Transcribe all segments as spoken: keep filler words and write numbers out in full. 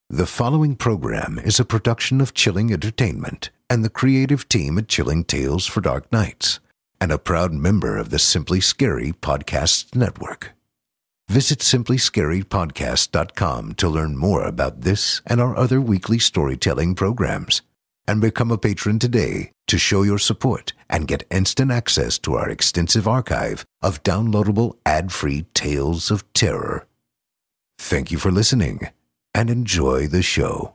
The following program is a production of Chilling Entertainment and the creative team at Chilling Tales for Dark Nights, and a proud member of the Simply Scary Podcasts Network. Visit simply scary podcast dot com to learn more about this and our other weekly storytelling programs, and become a patron today to show your support and get instant access to our extensive archive of downloadable ad-free tales of terror. Thank you for listening, and enjoy the show.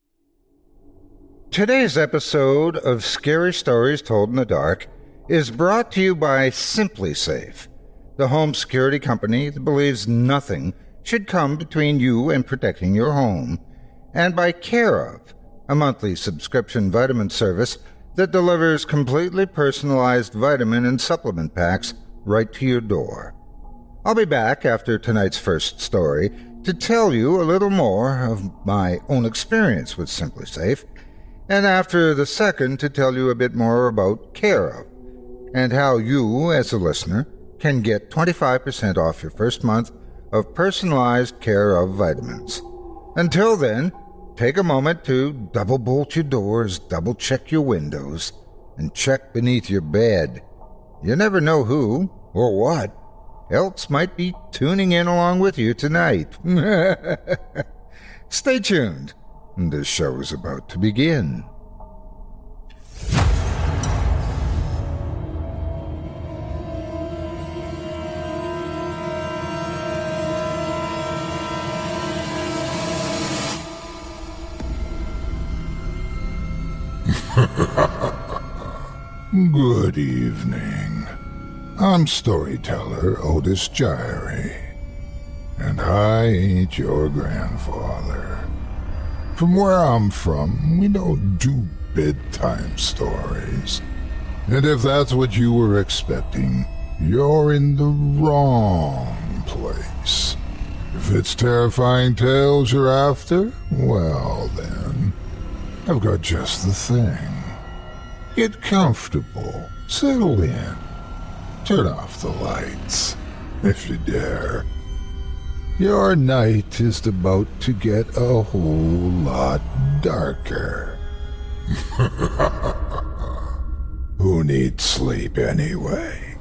Today's episode of Scary Stories Told in the Dark is brought to you by SimpliSafe, the home security company that believes nothing should come between you and protecting your home, and by Care of, a monthly subscription vitamin service that delivers completely personalized vitamin and supplement packs right to your door. I'll be back after tonight's first story to tell you a little more of my own experience with SimpliSafe, and after the second to tell you a bit more about Care of, and how you, as a listener, can get twenty-five percent off your first month of personalized Care of vitamins. Until then, take a moment to double bolt your doors, double check your windows, and check beneath your bed. You never know who, or what, else might be tuning in along with you tonight. Stay tuned. This show is about to begin. Good evening. I'm storyteller Otis Gyrie, and I ain't your grandfather. From where I'm from, we don't do bedtime stories. And if that's what you were expecting, you're in the wrong place. If it's terrifying tales you're after, well then, I've got just the thing. Get comfortable, settle in, turn off the lights, if you dare. Your night is about to get a whole lot darker. Who needs sleep anyway?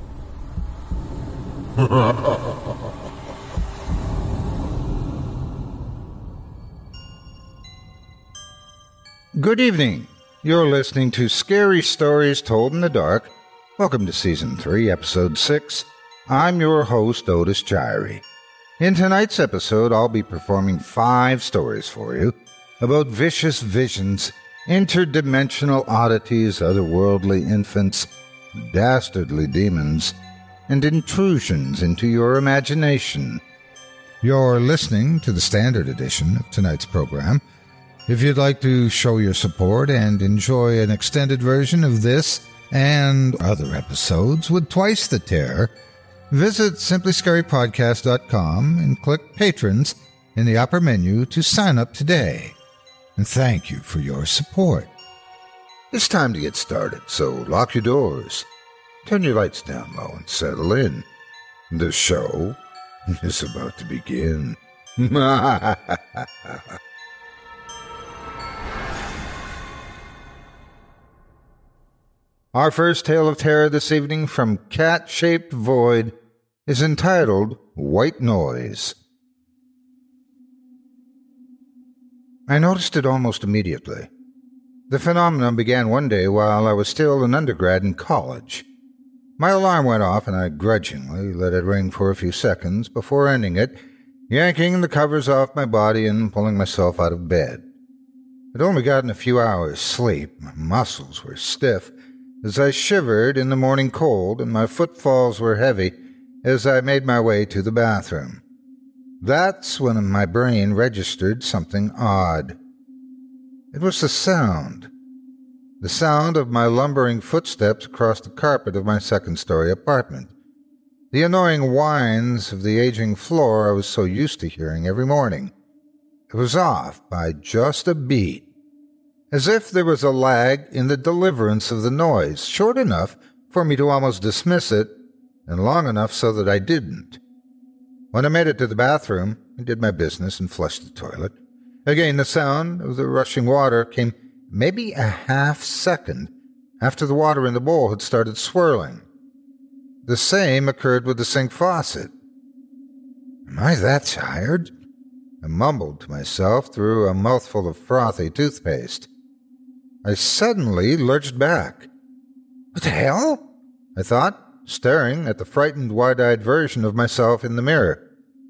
Good evening. You're listening to Scary Stories Told in the Dark. Welcome to Season three, Episode six. I'm your host, Otis Gyrie. In tonight's episode, I'll be performing five stories for you about vicious visions, interdimensional oddities, otherworldly infants, dastardly demons, and intrusions into your imagination. You're listening to the standard edition of tonight's program. If you'd like to show your support and enjoy an extended version of this and other episodes with twice the terror, visit simply scary podcast dot com and click Patrons in the upper menu to sign up today. And thank you for your support. It's time to get started, so lock your doors, turn your lights down low, and settle in. The show is about to begin. Our first tale of terror this evening from Cat-Shaped Void is entitled White Noise. I noticed it almost immediately. The phenomenon began one day while I was still an undergrad in college. My alarm went off and I grudgingly let it ring for a few seconds before ending it, yanking the covers off my body and pulling myself out of bed. I'd only gotten a few hours' sleep. My muscles were stiff as I shivered in the morning cold, and my footfalls were heavy as I made my way to the bathroom. That's when my brain registered something odd. It was the sound. The sound of my lumbering footsteps across the carpet of my second-story apartment. The annoying whines of the aging floor I was so used to hearing every morning. It was off by just a beat, as if there was a lag in the deliverance of the noise, short enough for me to almost dismiss it, and long enough so that I didn't. When I made it to the bathroom, I did my business and flushed the toilet. Again, the sound of the rushing water came maybe a half second after the water in the bowl had started swirling. The same occurred with the sink faucet. Am I that tired? I mumbled to myself through a mouthful of frothy toothpaste. I suddenly lurched back. What the hell? I thought, staring at the frightened, wide-eyed version of myself in the mirror.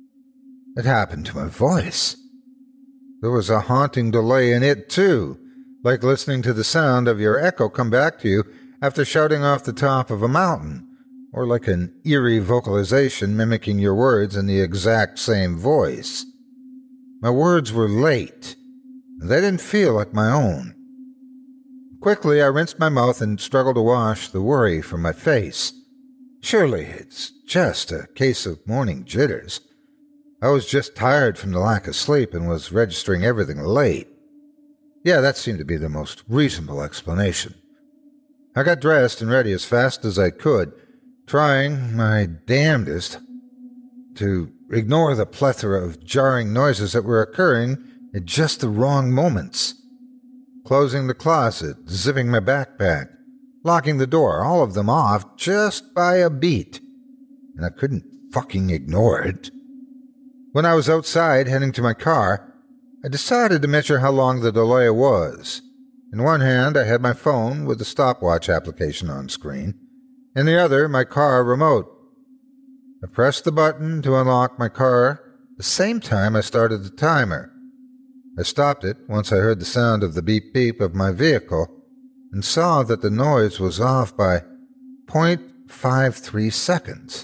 It happened to my voice. There was a haunting delay in it, too, like listening to the sound of your echo come back to you after shouting off the top of a mountain, or like an eerie vocalization mimicking your words in the exact same voice. My words were late, and they didn't feel like my own. Quickly, I rinsed my mouth and struggled to wash the worry from my face. Surely it's just a case of morning jitters. I was just tired from the lack of sleep and was registering everything late. Yeah, that seemed to be the most reasonable explanation. I got dressed and ready as fast as I could, trying my damnedest to ignore the plethora of jarring noises that were occurring at just the wrong moments. Closing the closet, zipping my backpack, locking the door, all of them off just by a beat. And I couldn't fucking ignore it. When I was outside heading to my car, I decided to measure how long the delay was. In one hand, I had my phone with the stopwatch application on screen. In the other, my car remote. I pressed the button to unlock my car at the same time I started the timer. I stopped it once I heard the sound of the beep-beep of my vehicle and saw that the noise was off by zero point five three seconds.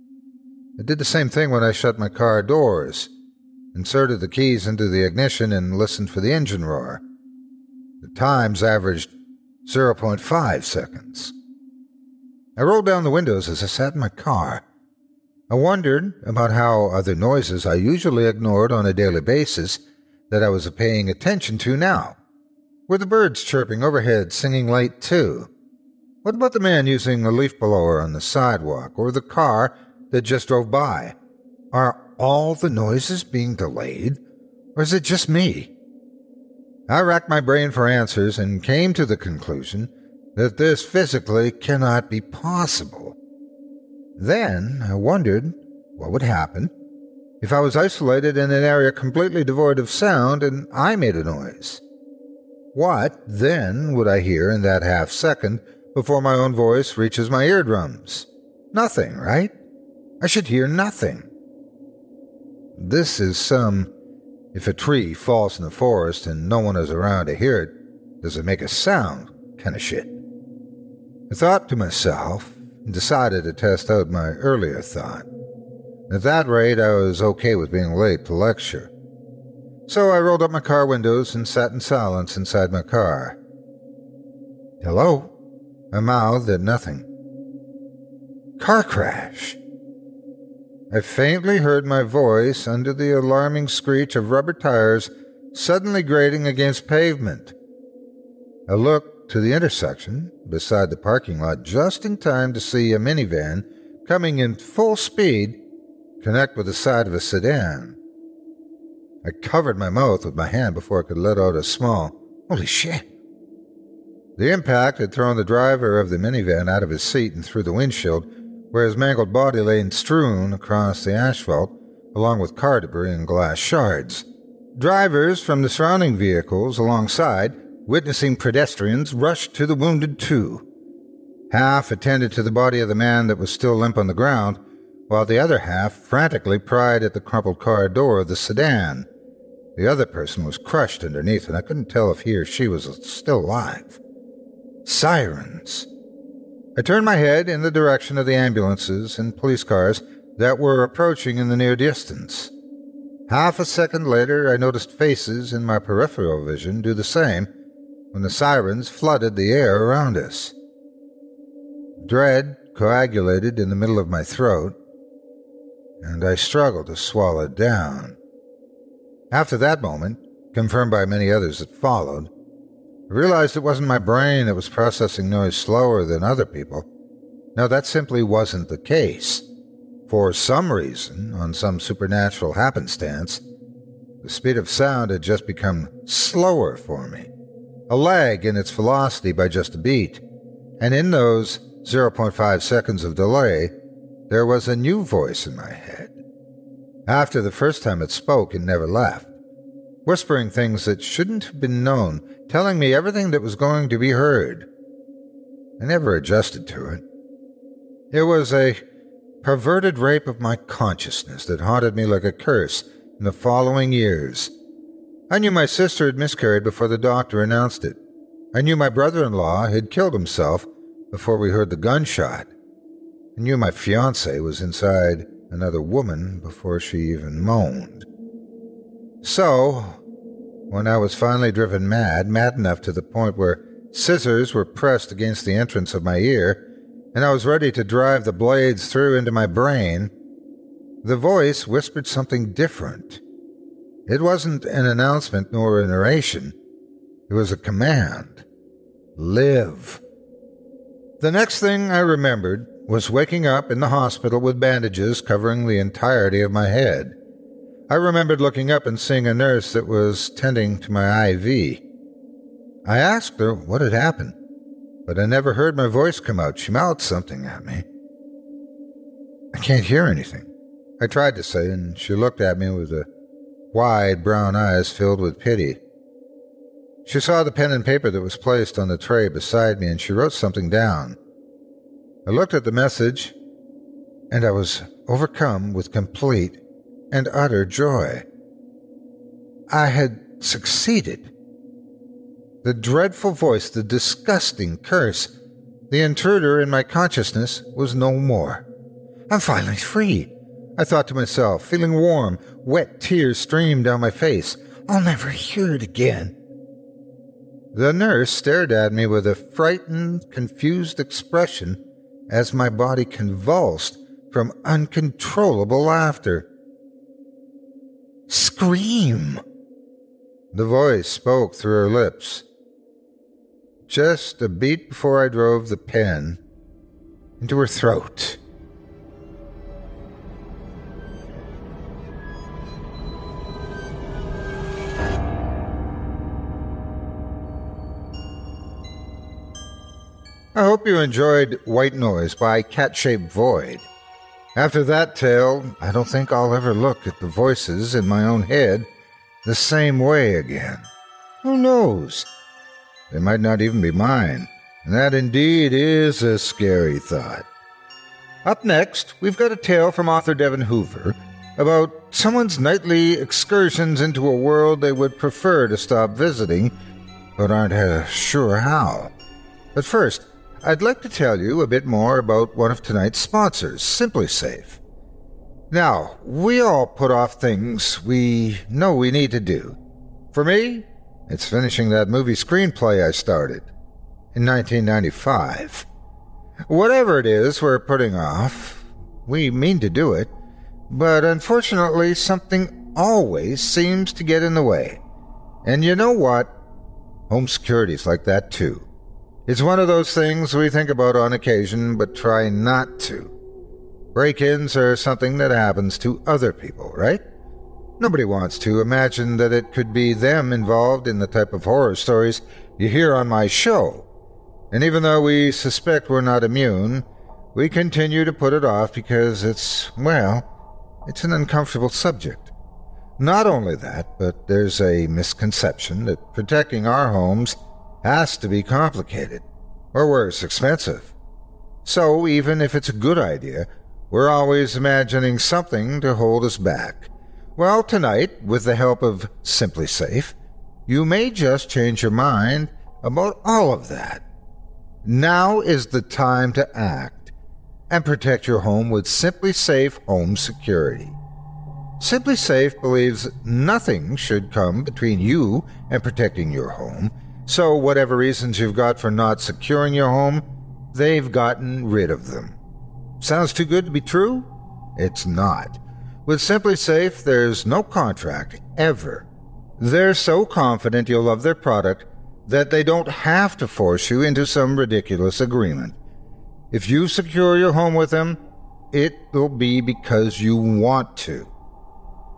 I did the same thing when I shut my car doors, inserted the keys into the ignition and listened for the engine roar. The times averaged zero point five seconds. I rolled down the windows as I sat in my car. I wondered about how other noises I usually ignored on a daily basis that I was paying attention to now. Were the birds chirping overhead singing late too? What about the man using a leaf blower on the sidewalk, or the car that just drove by? Are all the noises being delayed, or is it just me? I racked my brain for answers and came to the conclusion that this physically cannot be possible. Then I wondered what would happen if I was isolated in an area completely devoid of sound and I made a noise. What, then, would I hear in that half second before my own voice reaches my eardrums? Nothing, right? I should hear nothing. This is some, if a tree falls in the forest and no one is around to hear it, does it make a sound kind of shit. I thought to myself and decided to test out my earlier thought. At that rate, I was okay with being late to lecture. So I rolled up my car windows and sat in silence inside my car. Hello? I mouthed at nothing. Car crash. I faintly heard my voice under the alarming screech of rubber tires suddenly grating against pavement. I looked to the intersection beside the parking lot just in time to see a minivan coming in full speed connect with the side of a sedan. I covered my mouth with my hand before I could let out a small, "Holy shit." The impact had thrown the driver of the minivan out of his seat and through the windshield, where his mangled body lay strewn across the asphalt, along with car debris and glass shards. Drivers from the surrounding vehicles alongside, witnessing pedestrians, rushed to the wounded too. Half attended to the body of the man that was still limp on the ground, while the other half frantically pried at the crumpled car door of the sedan. The other person was crushed underneath, and I couldn't tell if he or she was still alive. Sirens. I turned my head in the direction of the ambulances and police cars that were approaching in the near distance. Half a second later, I noticed faces in my peripheral vision do the same when the sirens flooded the air around us. Dread coagulated in the middle of my throat, and I struggled to swallow it down. After that moment, confirmed by many others that followed, I realized it wasn't my brain that was processing noise slower than other people. No, that simply wasn't the case. For some reason, on some supernatural happenstance, The speed of sound had just become slower for me, a lag in its velocity by just a beat, and in those zero point five seconds of delay, there was a new voice in my head. After the first time it spoke, it never left, whispering things that shouldn't have been known, telling me everything that was going to be heard. I never adjusted to it. It was a perverted rape of my consciousness that haunted me like a curse in the following years. I knew my sister had miscarried before the doctor announced it. I knew my brother-in-law had killed himself before we heard the gunshot. I knew my fiancée was inside another woman before she even moaned. So, when I was finally driven mad, mad enough to the point where scissors were pressed against the entrance of my ear, and I was ready to drive the blades through into my brain, the voice whispered something different. It wasn't an announcement nor a narration. It was a command. Live. The next thing I remembered was waking up in the hospital with bandages covering the entirety of my head. I remembered looking up and seeing a nurse that was tending to my I V. I asked her what had happened, but I never heard my voice come out. She mouthed something at me. I can't hear anything, I tried to say, and she looked at me with the wide brown eyes filled with pity. She saw the pen and paper that was placed on the tray beside me, and she wrote something down. I looked at the message, and I was overcome with complete and utter joy. I had succeeded. The dreadful voice, the disgusting curse, the intruder in my consciousness was no more. I'm finally free, I thought to myself, feeling warm. Wet tears streamed down my face. I'll never hear it again. The nurse stared at me with a frightened, confused expression as my body convulsed from uncontrollable laughter. Scream! The voice spoke through her lips. Just a beat before I drove the pen into her throat. I hope you enjoyed White Noise by Cat-Shaped Void. After that tale, I don't think I'll ever look at the voices in my own head the same way again. Who knows? They might not even be mine, and that indeed is a scary thought. Up next, we've got a tale from author Devin Hoover about someone's nightly excursions into a world they would prefer to stop visiting, but aren't uh, sure how. But first, I'd like to tell you a bit more about one of tonight's sponsors, SimpliSafe. Now, we all put off things we know we need to do. For me, it's finishing that movie screenplay I started in nineteen ninety-five. Whatever it is we're putting off, we mean to do it, but unfortunately something always seems to get in the way. And you know what? Home security's like that too. It's one of those things we think about on occasion, but try not to. Break-ins are something that happens to other people, right? Nobody wants to imagine that it could be them involved in the type of horror stories you hear on my show. And even though we suspect we're not immune, we continue to put it off because it's, well, it's an uncomfortable subject. Not only that, but there's a misconception that protecting our homes has to be complicated, or worse, expensive. So even if it's a good idea, we're always imagining something to hold us back. Well, tonight, with the help of SimpliSafe, you may just change your mind about all of that. Now is the time to act and protect your home with SimpliSafe Home Security. SimpliSafe believes nothing should come between you and protecting your home, so whatever reasons you've got for not securing your home, they've gotten rid of them. Sounds too good to be true? It's not. With SimpliSafe, there's no contract, ever. They're so confident you'll love their product that they don't have to force you into some ridiculous agreement. If you secure your home with them, it will be because you want to.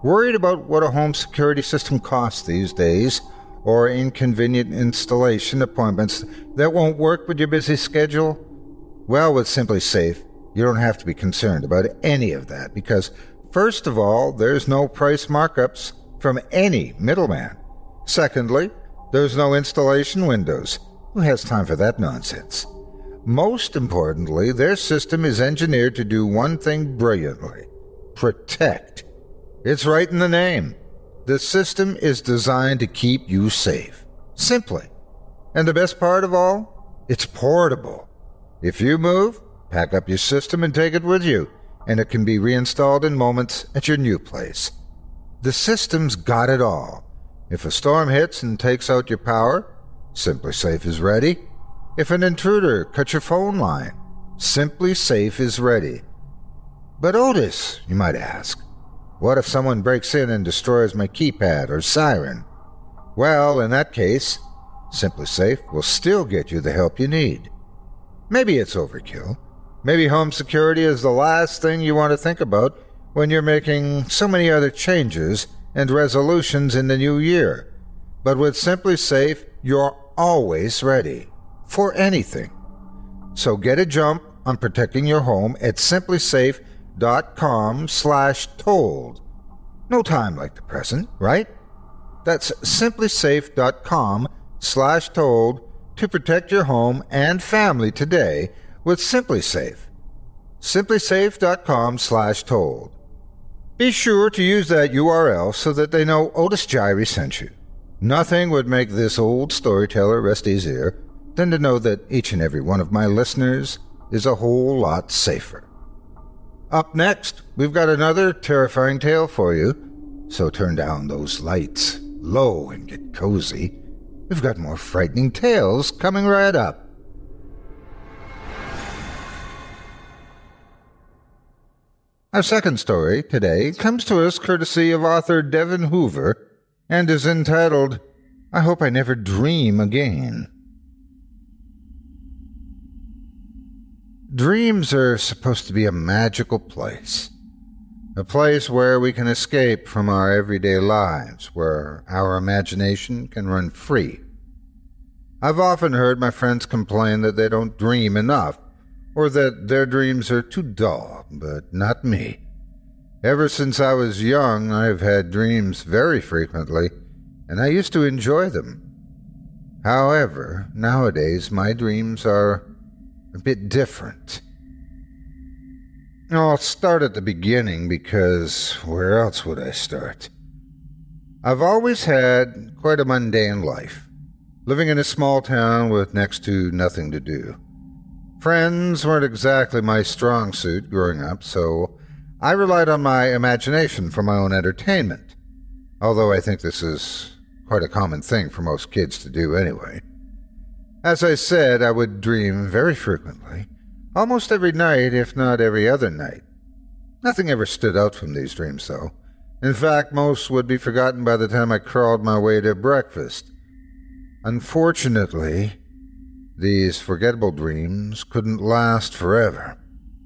Worried about what a home security system costs these days, or inconvenient installation appointments that won't work with your busy schedule? Well, with Simply Safe, you don't have to be concerned about any of that because, first of all, there's no price markups from any middleman. Secondly, there's no installation windows. Who has time for that nonsense? Most importantly, their system is engineered to do one thing brilliantly: protect. It's right in the name. The system is designed to keep you safe. Simply. And the best part of all? It's portable. If you move, pack up your system and take it with you, and it can be reinstalled in moments at your new place. The system's got it all. If a storm hits and takes out your power, Simply Safe is ready. If an intruder cuts your phone line, Simply Safe is ready. But Otis, you might ask, what if someone breaks in and destroys my keypad or siren? Well, in that case, Simply Safe will still get you the help you need. Maybe it's overkill. Maybe home security is the last thing you want to think about when you're making so many other changes and resolutions in the new year. But with Simply Safe, you're always ready for anything. So get a jump on protecting your home at simplysafe.com slash told. No time like the present, right? That's simplysafe.com slash told to protect your home and family today with Simply Safe. simplysafe.com slash told. Be sure to use that U R L so that they know Otis Jiry sent you. Nothing would make this old storyteller rest easier than to know that each and every one of my listeners is a whole lot safer. Up next, we've got another terrifying tale for you, so turn down those lights low and get cozy. We've got more frightening tales coming right up. Our second story today comes to us courtesy of author Devin Hoover and is entitled, I Hope I Never Dream Again. Dreams are supposed to be a magical place, a place where we can escape from our everyday lives, where our imagination can run free. I've often heard my friends complain that they don't dream enough, or that their dreams are too dull, but not me. Ever since I was young, I've had dreams very frequently, and I used to enjoy them. However, nowadays my dreams are a bit different. I'll start at the beginning because where else would I start? I've always had quite a mundane life, living in a small town with next to nothing to do. Friends weren't exactly my strong suit growing up, so I relied on my imagination for my own entertainment, although I think this is quite a common thing for most kids to do anyway. As I said, I would dream very frequently, almost every night, if not every other night. Nothing ever stood out from these dreams, though. In fact, most would be forgotten by the time I crawled my way to breakfast. Unfortunately, these forgettable dreams couldn't last forever.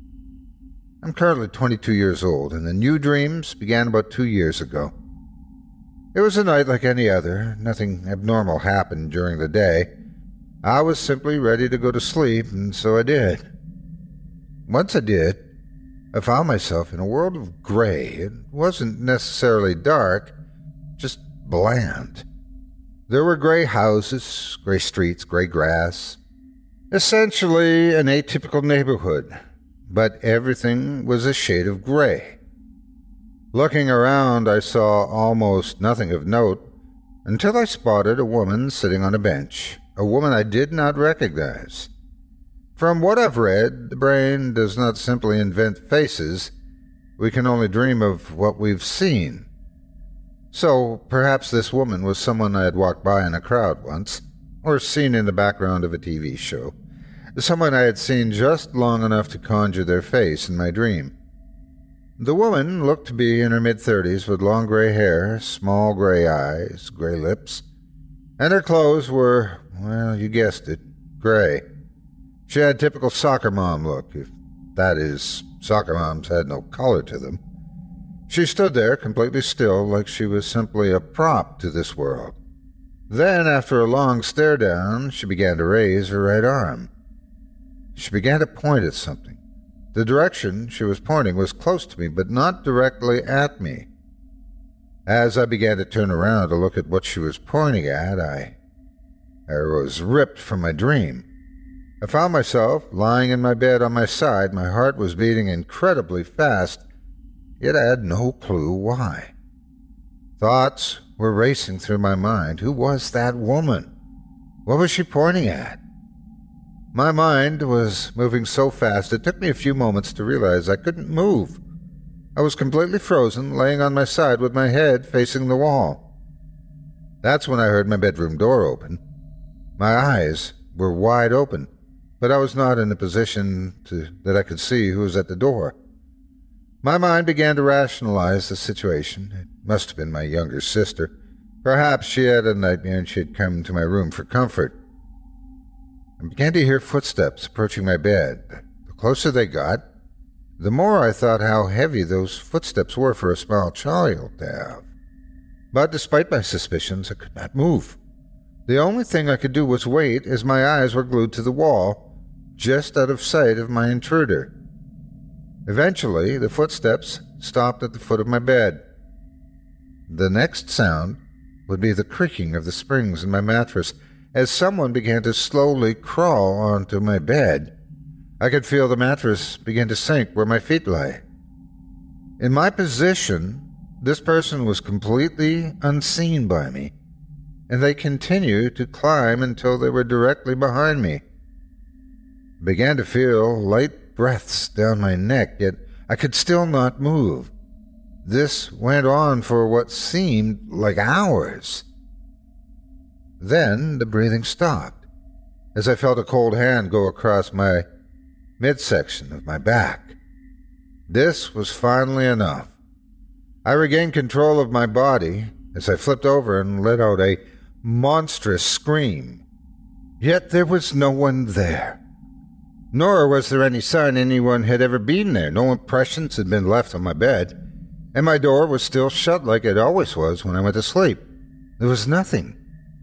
I'm currently twenty-two years old, and the new dreams began about two years ago. It was a night like any other. Nothing abnormal happened during the day. I was simply ready to go to sleep, and so I did. Once I did, I found myself in a world of gray. It wasn't necessarily dark, just bland. There were gray houses, gray streets, gray grass. Essentially an atypical neighborhood, but everything was a shade of gray. Looking around, I saw almost nothing of note until I spotted a woman sitting on a bench, a woman I did not recognize. From what I've read, the brain does not simply invent faces. We can only dream of what we've seen. So perhaps this woman was someone I had walked by in a crowd once, or seen in the background of a T V show. Someone I had seen just long enough to conjure their face in my dream. The woman looked to be in her mid-thirties with long gray hair, small gray eyes, gray lips, and her clothes were, well, you guessed it, gray. She had typical soccer mom look, if that is, soccer moms had no color to them. She stood there completely still, like she was simply a prop to this world. Then, after a long stare down, she began to raise her right arm. She began to point at something. The direction she was pointing was close to me, but not directly at me. As I began to turn around to look at what she was pointing at, I, I was ripped from my dream. I found myself lying in my bed on my side. My heart was beating incredibly fast, yet I had no clue why. Thoughts were racing through my mind. Who was that woman? What was she pointing at? My mind was moving so fast it took me a few moments to realize I couldn't move. I was completely frozen, laying on my side with my head facing the wall. That's when I heard my bedroom door open. My eyes were wide open, but I was not in a position to, that I could see who was at the door. My mind began to rationalize the situation. It must have been my younger sister. Perhaps she had a nightmare and she had come to my room for comfort. I began to hear footsteps approaching my bed. The closer they got, the more I thought how heavy those footsteps were for a small child to have. But despite my suspicions, I could not move. The only thing I could do was wait as my eyes were glued to the wall, just out of sight of my intruder. Eventually, the footsteps stopped at the foot of my bed. The next sound would be the creaking of the springs in my mattress as someone began to slowly crawl onto my bed. I could feel the mattress begin to sink where my feet lay. In my position, this person was completely unseen by me, and they continued to climb until they were directly behind me. I began to feel light breaths down my neck, yet I could still not move. This went on for what seemed like hours. Then the breathing stopped, as I felt a cold hand go across my midsection of my back. This was finally enough. I regained control of my body as I flipped over and let out a monstrous scream. Yet there was no one there. Nor was there any sign anyone had ever been there. No impressions had been left on my bed, and my door was still shut like it always was when I went to sleep. There was nothing.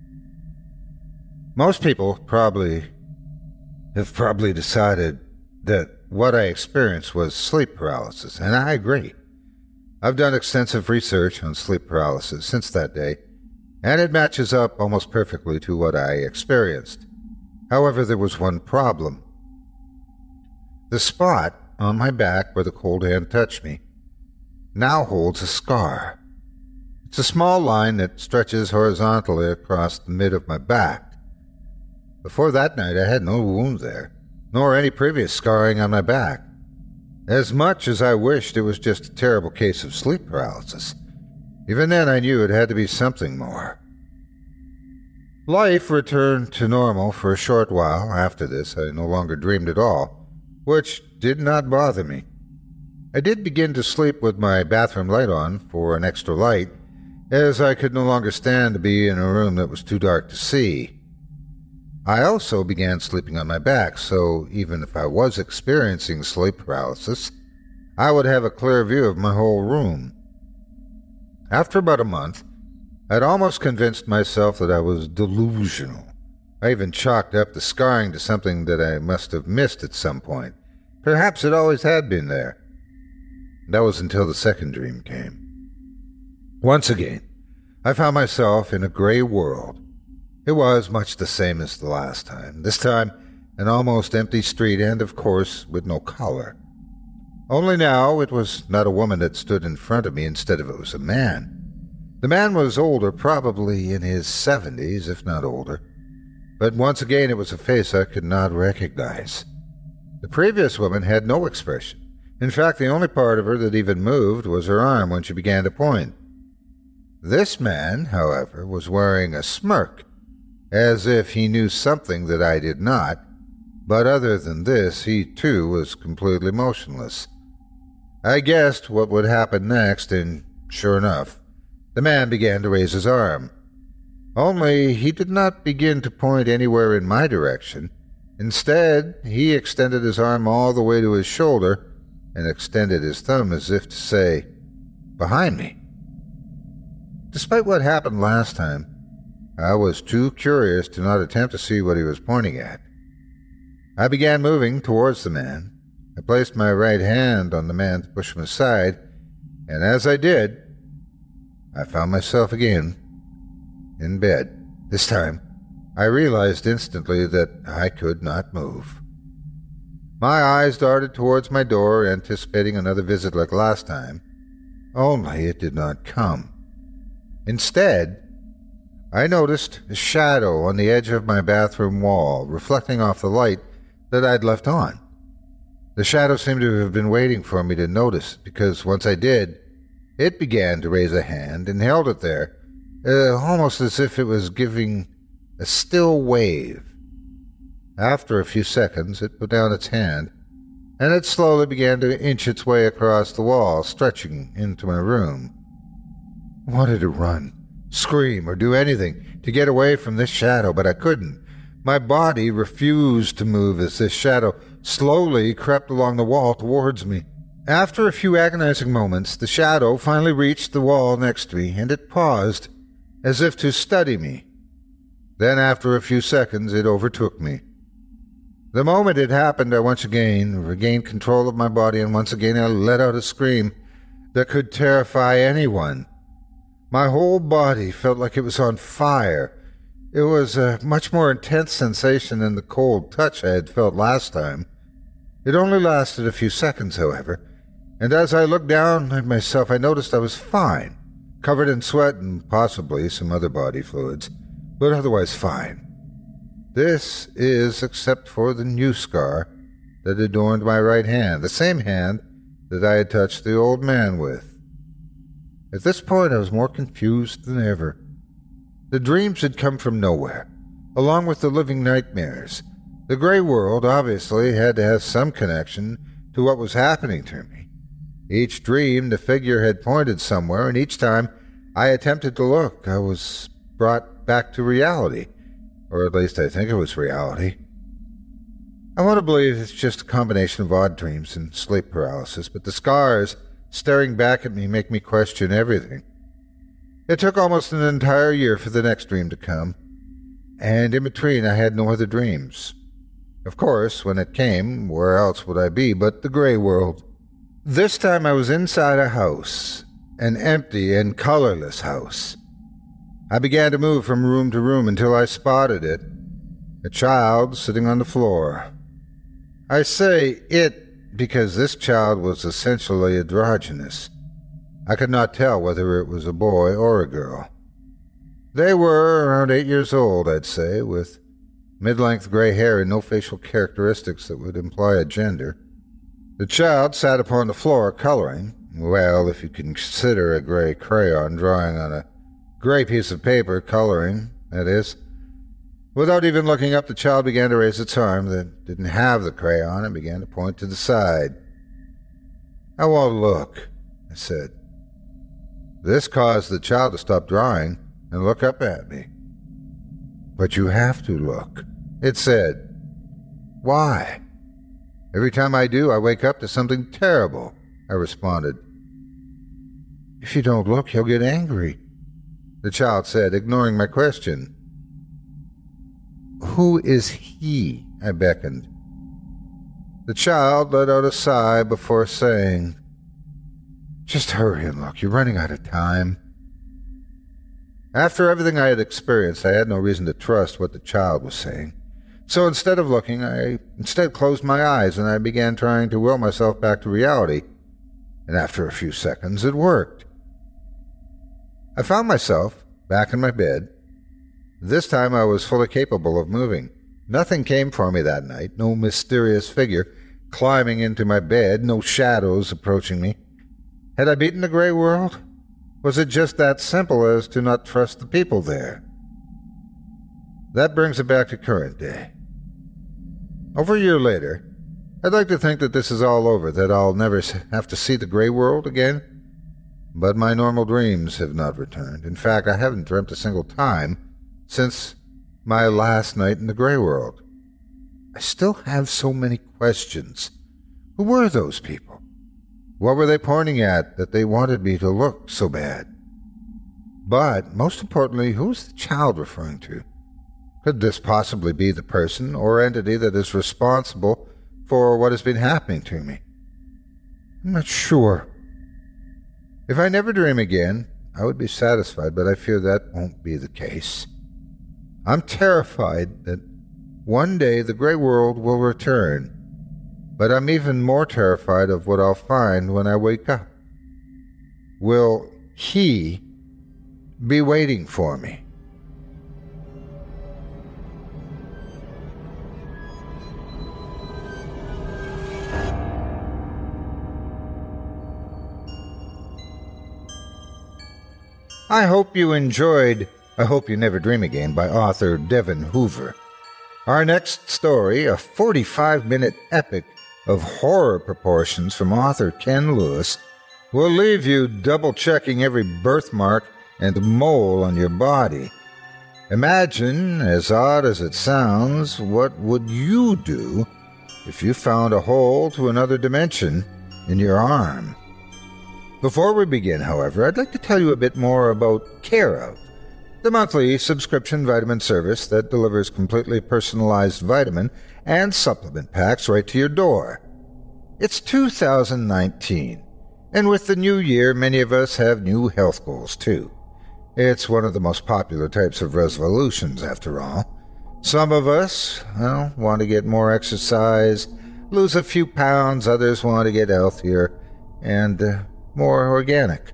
Most people probably have probably decided that what I experienced was sleep paralysis, and I agree. I've done extensive research on sleep paralysis since that day, and it matches up almost perfectly to what I experienced. However, there was one problem. The spot on my back where the cold hand touched me now holds a scar. It's a small line that stretches horizontally across the mid of my back. Before that night, I had no wound there, nor any previous scarring on my back. As much as I wished it was just a terrible case of sleep paralysis, even then I knew it had to be something more. Life returned to normal for a short while. After this, I no longer dreamed at all, which did not bother me. I did begin to sleep with my bathroom light on for an extra light, as I could no longer stand to be in a room that was too dark to see. I also began sleeping on my back, so even if I was experiencing sleep paralysis, I would have a clear view of my whole room. After about a month, I'd almost convinced myself that I was delusional. I even chalked up the scarring to something that I must have missed at some point. Perhaps it always had been there. That was until the second dream came. Once again, I found myself in a gray world. It was much the same as the last time. This time, an almost empty street and, of course, with no color. Only now it was not a woman that stood in front of me. Instead of it was a man. The man was older, probably in his seventies, if not older. But once again, it was a face I could not recognize. The previous woman had no expression. In fact, the only part of her that even moved was her arm when she began to point. This man, however, was wearing a smirk, as if he knew something that I did not, but other than this, he too was completely motionless. I guessed what would happen next, and sure enough, the man began to raise his arm. Only he did not begin to point anywhere in my direction. Instead, he extended his arm all the way to his shoulder and extended his thumb as if to say, behind me. Despite what happened last time, I was too curious to not attempt to see what he was pointing at. I began moving towards the man. I placed my right hand on the man to push him aside, and as I did, I found myself again in bed. This time, I realized instantly that I could not move. My eyes darted towards my door, anticipating another visit like last time, only it did not come. Instead, I noticed a shadow on the edge of my bathroom wall, reflecting off the light that I'd left on. The shadow seemed to have been waiting for me to notice, because once I did, it began to raise a hand and held it there, uh, almost as if it was giving a still wave. After a few seconds, it put down its hand, and it slowly began to inch its way across the wall, stretching into my room. I wanted to run, scream, or do anything to get away from this shadow, but I couldn't. My body refused to move as this shadow slowly crept along the wall towards me. After a few agonizing moments, the shadow finally reached the wall next to me, and it paused, as if to study me. Then, after a few seconds, it overtook me. The moment it happened, I once again regained control of my body, and once again I let out a scream that could terrify anyone. My whole body felt like it was on fire. It was a much more intense sensation than the cold touch I had felt last time. It only lasted a few seconds, however, and as I looked down at myself, I noticed I was fine, covered in sweat and possibly some other body fluids, but otherwise fine. This is except for the new scar that adorned my right hand, the same hand that I had touched the old man with. At this point, I was more confused than ever. The dreams had come from nowhere, along with the living nightmares. The gray world obviously had to have some connection to what was happening to me. Each dream, the figure had pointed somewhere, and each time I attempted to look, I was brought back to reality, or at least I think it was reality. I want to believe it's just a combination of odd dreams and sleep paralysis, but the scars staring back at me make me question everything. It took almost an entire year for the next dream to come, and in between I had no other dreams. Of course, when it came, where else would I be but the gray world? This time I was inside a house, an empty and colorless house. I began to move from room to room until I spotted it, a child sitting on the floor. I say it because this child was essentially androgynous. I could not tell whether it was a boy or a girl. They were around eight years old, I'd say, with mid-length gray hair and no facial characteristics that would imply a gender. The child sat upon the floor coloring, well, if you can consider a gray crayon drawing on a gray piece of paper coloring, that is. Without even looking up, the child began to raise its arm that didn't have the crayon and began to point to the side. "I won't look," I said. This caused the child to stop drawing and look up at me. "But you have to look," it said. "Why?" "Every time I do, I wake up to something terrible," I responded. "If you don't look, he'll get angry," the child said, ignoring my question. "Who is he?" I beckoned. The child let out a sigh before saying, "Just hurry and look, you're running out of time." After everything I had experienced, I had no reason to trust what the child was saying. So instead of looking, I instead closed my eyes and I began trying to will myself back to reality. And after a few seconds, it worked. I found myself back in my bed. This time I was fully capable of moving. Nothing came for me that night, no mysterious figure climbing into my bed, no shadows approaching me. Had I beaten the gray world? Was it just that simple as to not trust the people there? That brings it back to current day. Over a year later, I'd like to think that this is all over, that I'll never have to see the gray world again. But my normal dreams have not returned. In fact, I haven't dreamt a single time since my last night in the gray world. I still have so many questions. Who were those people? What were they pointing at that they wanted me to look so bad? But, most importantly, who is the child referring to? Could this possibly be the person or entity that is responsible for what has been happening to me? I'm not sure. If I never dream again, I would be satisfied, but I fear that won't be the case. I'm terrified that one day the gray world will return, but I'm even more terrified of what I'll find when I wake up. Will he be waiting for me? I hope you enjoyed I Hope You Never Dream Again by author Devin Hoover. Our next story, a forty-five minute epic of horror proportions from author Ken Lewis, will leave you double-checking every birthmark and mole on your body. Imagine, as odd as it sounds, what would you do if you found a hole to another dimension in your arm? Before we begin, however, I'd like to tell you a bit more about Care of, the monthly subscription vitamin service that delivers completely personalized vitamin and supplement packs right to your door. It's two thousand nineteen, and with the new year, many of us have new health goals too. It's one of the most popular types of resolutions, after all. Some of us, well, want to get more exercise, lose a few pounds, others want to get healthier, and uh, more organic.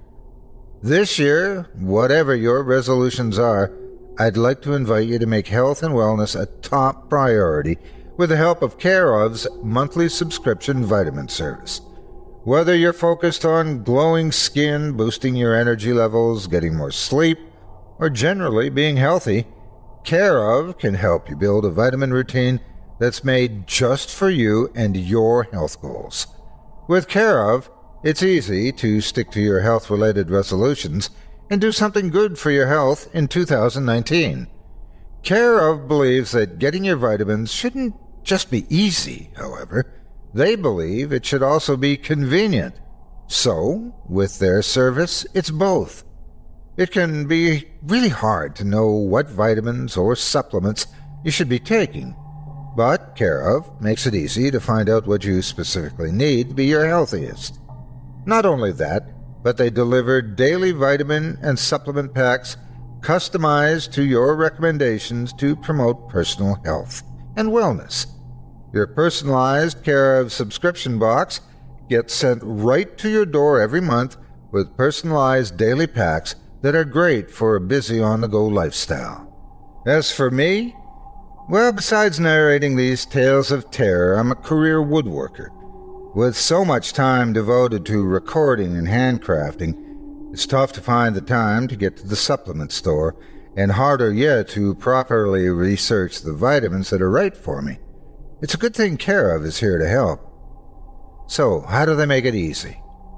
This year, whatever your resolutions are, I'd like to invite you to make health and wellness a top priority with the help of Care of's monthly subscription vitamin service. Whether you're focused on glowing skin, boosting your energy levels, getting more sleep, or generally being healthy, Care of can help you build a vitamin routine that's made just for you and your health goals. With Care of, it's easy to stick to your health-related resolutions and do something good for your health in two thousand nineteen. Care of believes that getting your vitamins shouldn't just be easy, however. They believe it should also be convenient. So, with their service, it's both. It can be really hard to know what vitamins or supplements you should be taking, but Care of makes it easy to find out what you specifically need to be your healthiest. Not only that, but they deliver daily vitamin and supplement packs customized to your recommendations to promote personal health and wellness. Your personalized Care of subscription box gets sent right to your door every month with personalized daily packs that are great for a busy on-the-go lifestyle. As for me, well, besides narrating these tales of terror, I'm a career woodworker. With so much time devoted to recording and handcrafting, it's tough to find the time to get to the supplement store, and harder yet to properly research the vitamins that are right for me. It's a good thing Care of is here to help. So, how do they make it easy?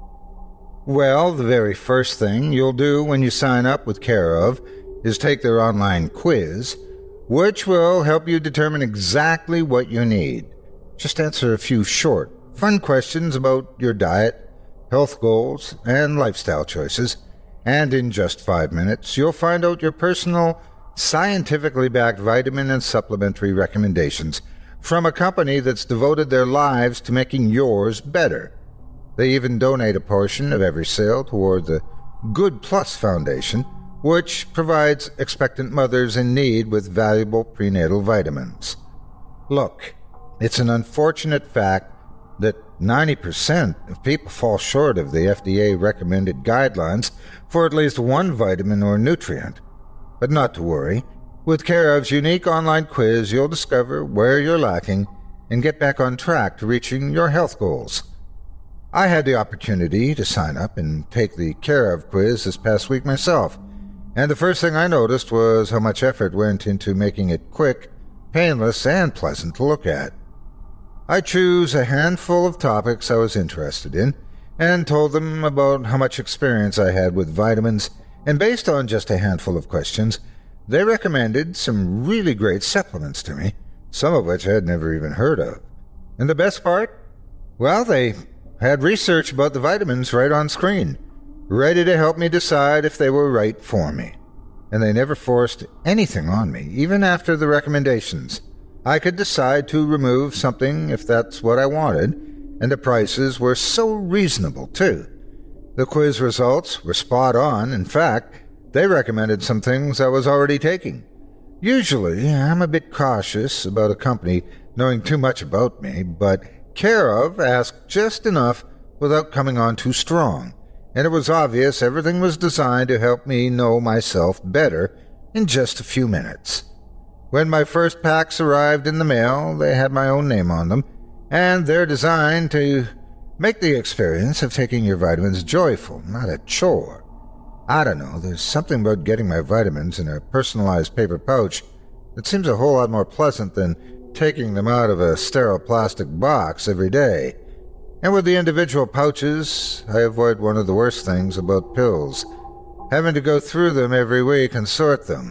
Well, the very first thing you'll do when you sign up with Care of is take their online quiz, which will help you determine exactly what you need. Just answer a few short, fun questions about your diet, health goals, and lifestyle choices, and in just five minutes, you'll find out your personal, scientifically backed vitamin and supplementary recommendations from a company that's devoted their lives to making yours better. They even donate a portion of every sale toward the Good Plus Foundation, which provides expectant mothers in need with valuable prenatal vitamins. Look, it's an unfortunate fact that ninety percent of people fall short of the F D A-recommended guidelines for at least one vitamin or nutrient. But not to worry. With Care of's unique online quiz, you'll discover where you're lacking and get back on track to reaching your health goals. I had the opportunity to sign up and take the Care of quiz this past week myself, and the first thing I noticed was how much effort went into making it quick, painless, and pleasant to look at. I chose a handful of topics I was interested in and told them about how much experience I had with vitamins, and based on just a handful of questions, they recommended some really great supplements to me, some of which I had never even heard of. And the best part? Well, they had research about the vitamins right on screen, ready to help me decide if they were right for me. And they never forced anything on me, even after the recommendations. I could decide to remove something if that's what I wanted, and the prices were so reasonable, too. The quiz results were spot on. In fact, they recommended some things I was already taking. Usually, I'm a bit cautious about a company knowing too much about me, but Care Of asked just enough without coming on too strong, and it was obvious everything was designed to help me know myself better in just a few minutes. When my first packs arrived in the mail, they had my own name on them, and they're designed to make the experience of taking your vitamins joyful, not a chore. I don't know, there's something about getting my vitamins in a personalized paper pouch that seems a whole lot more pleasant than taking them out of a sterile plastic box every day. And with the individual pouches, I avoid one of the worst things about pills, having to go through them every week and sort them.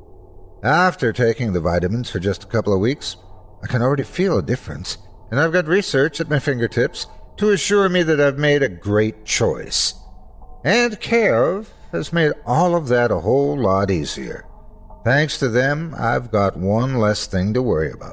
After taking the vitamins for just a couple of weeks, I can already feel a difference, and I've got research at my fingertips to assure me that I've made a great choice. And Care Of has made all of that a whole lot easier. Thanks to them, I've got one less thing to worry about.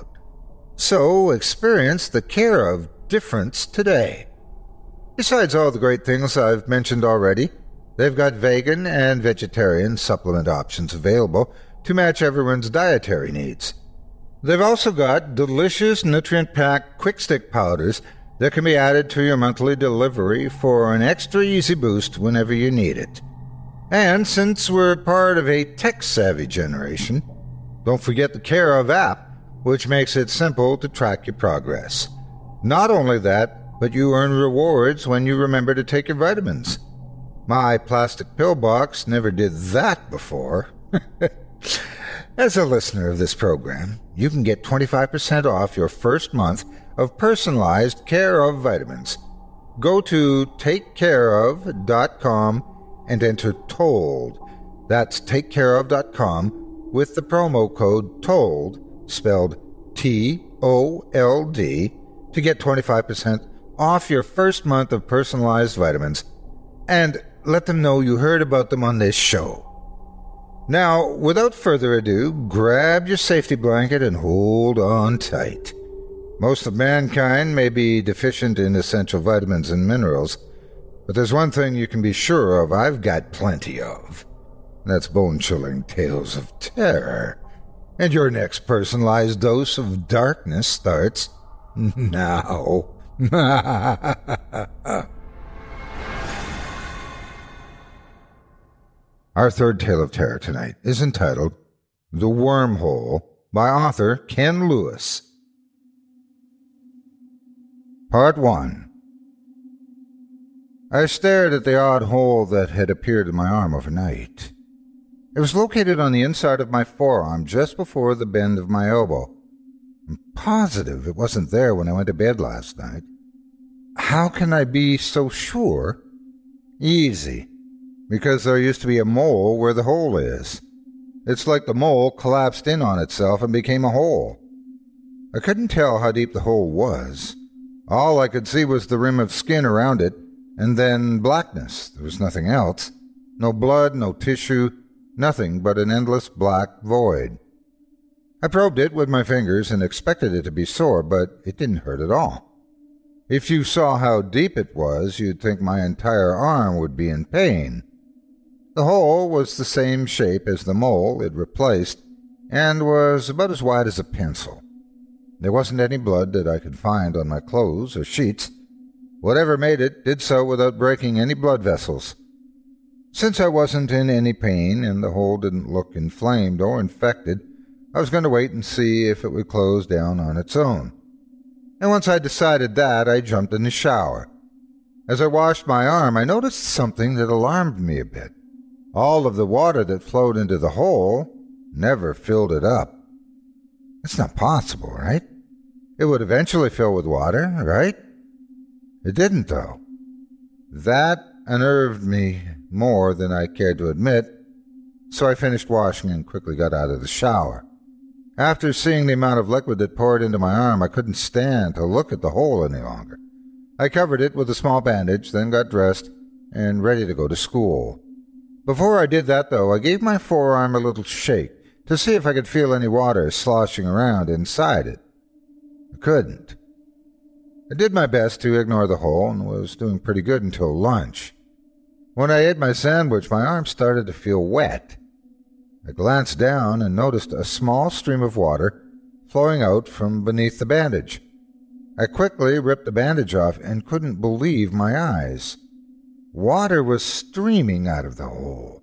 So, experience the Care Of difference today. Besides all the great things I've mentioned already, they've got vegan and vegetarian supplement options available to match everyone's dietary needs. They've also got delicious nutrient-packed quick stick powders that can be added to your monthly delivery for an extra easy boost whenever you need it. And since we're part of a tech-savvy generation, don't forget the Care Of app, which makes it simple to track your progress. Not only that, but you earn rewards when you remember to take your vitamins. My plastic pill box never did that before. As a listener of this program, you can get twenty-five percent off your first month of personalized Care Of vitamins. Go to take care of dot com and enter TOLD. That's take care of dot com with the promo code TOLD, spelled T O L D, to get twenty-five percent off your first month of personalized vitamins. And let them know you heard about them on this show. Now, without further ado, grab your safety blanket and hold on tight. Most of mankind may be deficient in essential vitamins and minerals, but there's one thing you can be sure of I've got plenty of. That's bone-chilling tales of terror. And your next personalized dose of darkness starts now. Our third tale of terror tonight is entitled The Wormhole by author Ken Lewis. Part one. I stared at the odd hole that had appeared in my arm overnight. It was located on the inside of my forearm just before the bend of my elbow. I'm positive it wasn't there when I went to bed last night. How can I be so sure? Easy. Because there used to be a mole where the hole is. It's like the mole collapsed in on itself and became a hole. I couldn't tell how deep the hole was. All I could see was the rim of skin around it, and then blackness. There was nothing else. No blood, no tissue, nothing but an endless black void. I probed it with my fingers and expected it to be sore, but it didn't hurt at all. If you saw how deep it was, you'd think my entire arm would be in pain. The hole was the same shape as the mole it replaced, and was about as wide as a pencil. There wasn't any blood that I could find on my clothes or sheets. Whatever made it did so without breaking any blood vessels. Since I wasn't in any pain and the hole didn't look inflamed or infected, I was going to wait and see if it would close down on its own. And once I decided that, I jumped in the shower. As I washed my arm, I noticed something that alarmed me a bit. All of the water that flowed into the hole never filled it up. It's not possible, right? It would eventually fill with water, right? It didn't, though. That unnerved me more than I cared to admit, so I finished washing and quickly got out of the shower. After seeing the amount of liquid that poured into my arm, I couldn't stand to look at the hole any longer. I covered it with a small bandage, then got dressed and ready to go to school. Before I did that, though, I gave my forearm a little shake to see if I could feel any water sloshing around inside it. I couldn't. I did my best to ignore the hole and was doing pretty good until lunch. When I ate my sandwich, my arm started to feel wet. I glanced down and noticed a small stream of water flowing out from beneath the bandage. I quickly ripped the bandage off and couldn't believe my eyes. Water was streaming out of the hole.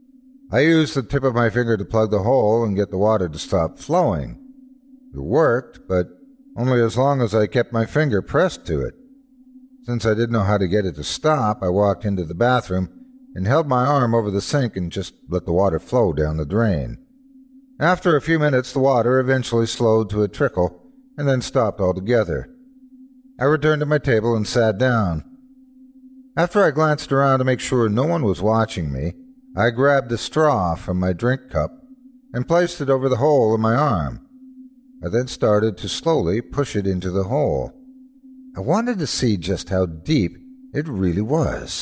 I used the tip of my finger to plug the hole and get the water to stop flowing. It worked, but only as long as I kept my finger pressed to it. Since I didn't know how to get it to stop, I walked into the bathroom and held my arm over the sink and just let the water flow down the drain. After a few minutes, the water eventually slowed to a trickle and then stopped altogether. I returned to my table and sat down. After I glanced around to make sure no one was watching me, I grabbed a straw from my drink cup and placed it over the hole in my arm. I then started to slowly push it into the hole. I wanted to see just how deep it really was.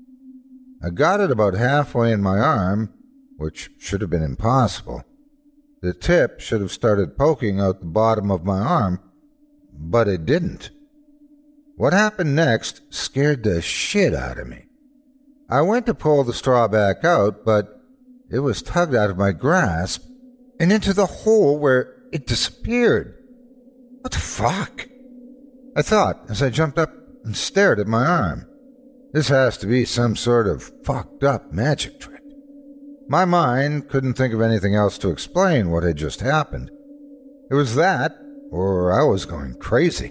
I got it about halfway in my arm, which should have been impossible. The tip should have started poking out the bottom of my arm, but it didn't. What happened next scared the shit out of me. I went to pull the straw back out, but it was tugged out of my grasp and into the hole where it disappeared. What the fuck? I thought as I jumped up and stared at my arm. This has to be some sort of fucked up magic trick. My mind couldn't think of anything else to explain what had just happened. It was that, or I was going crazy.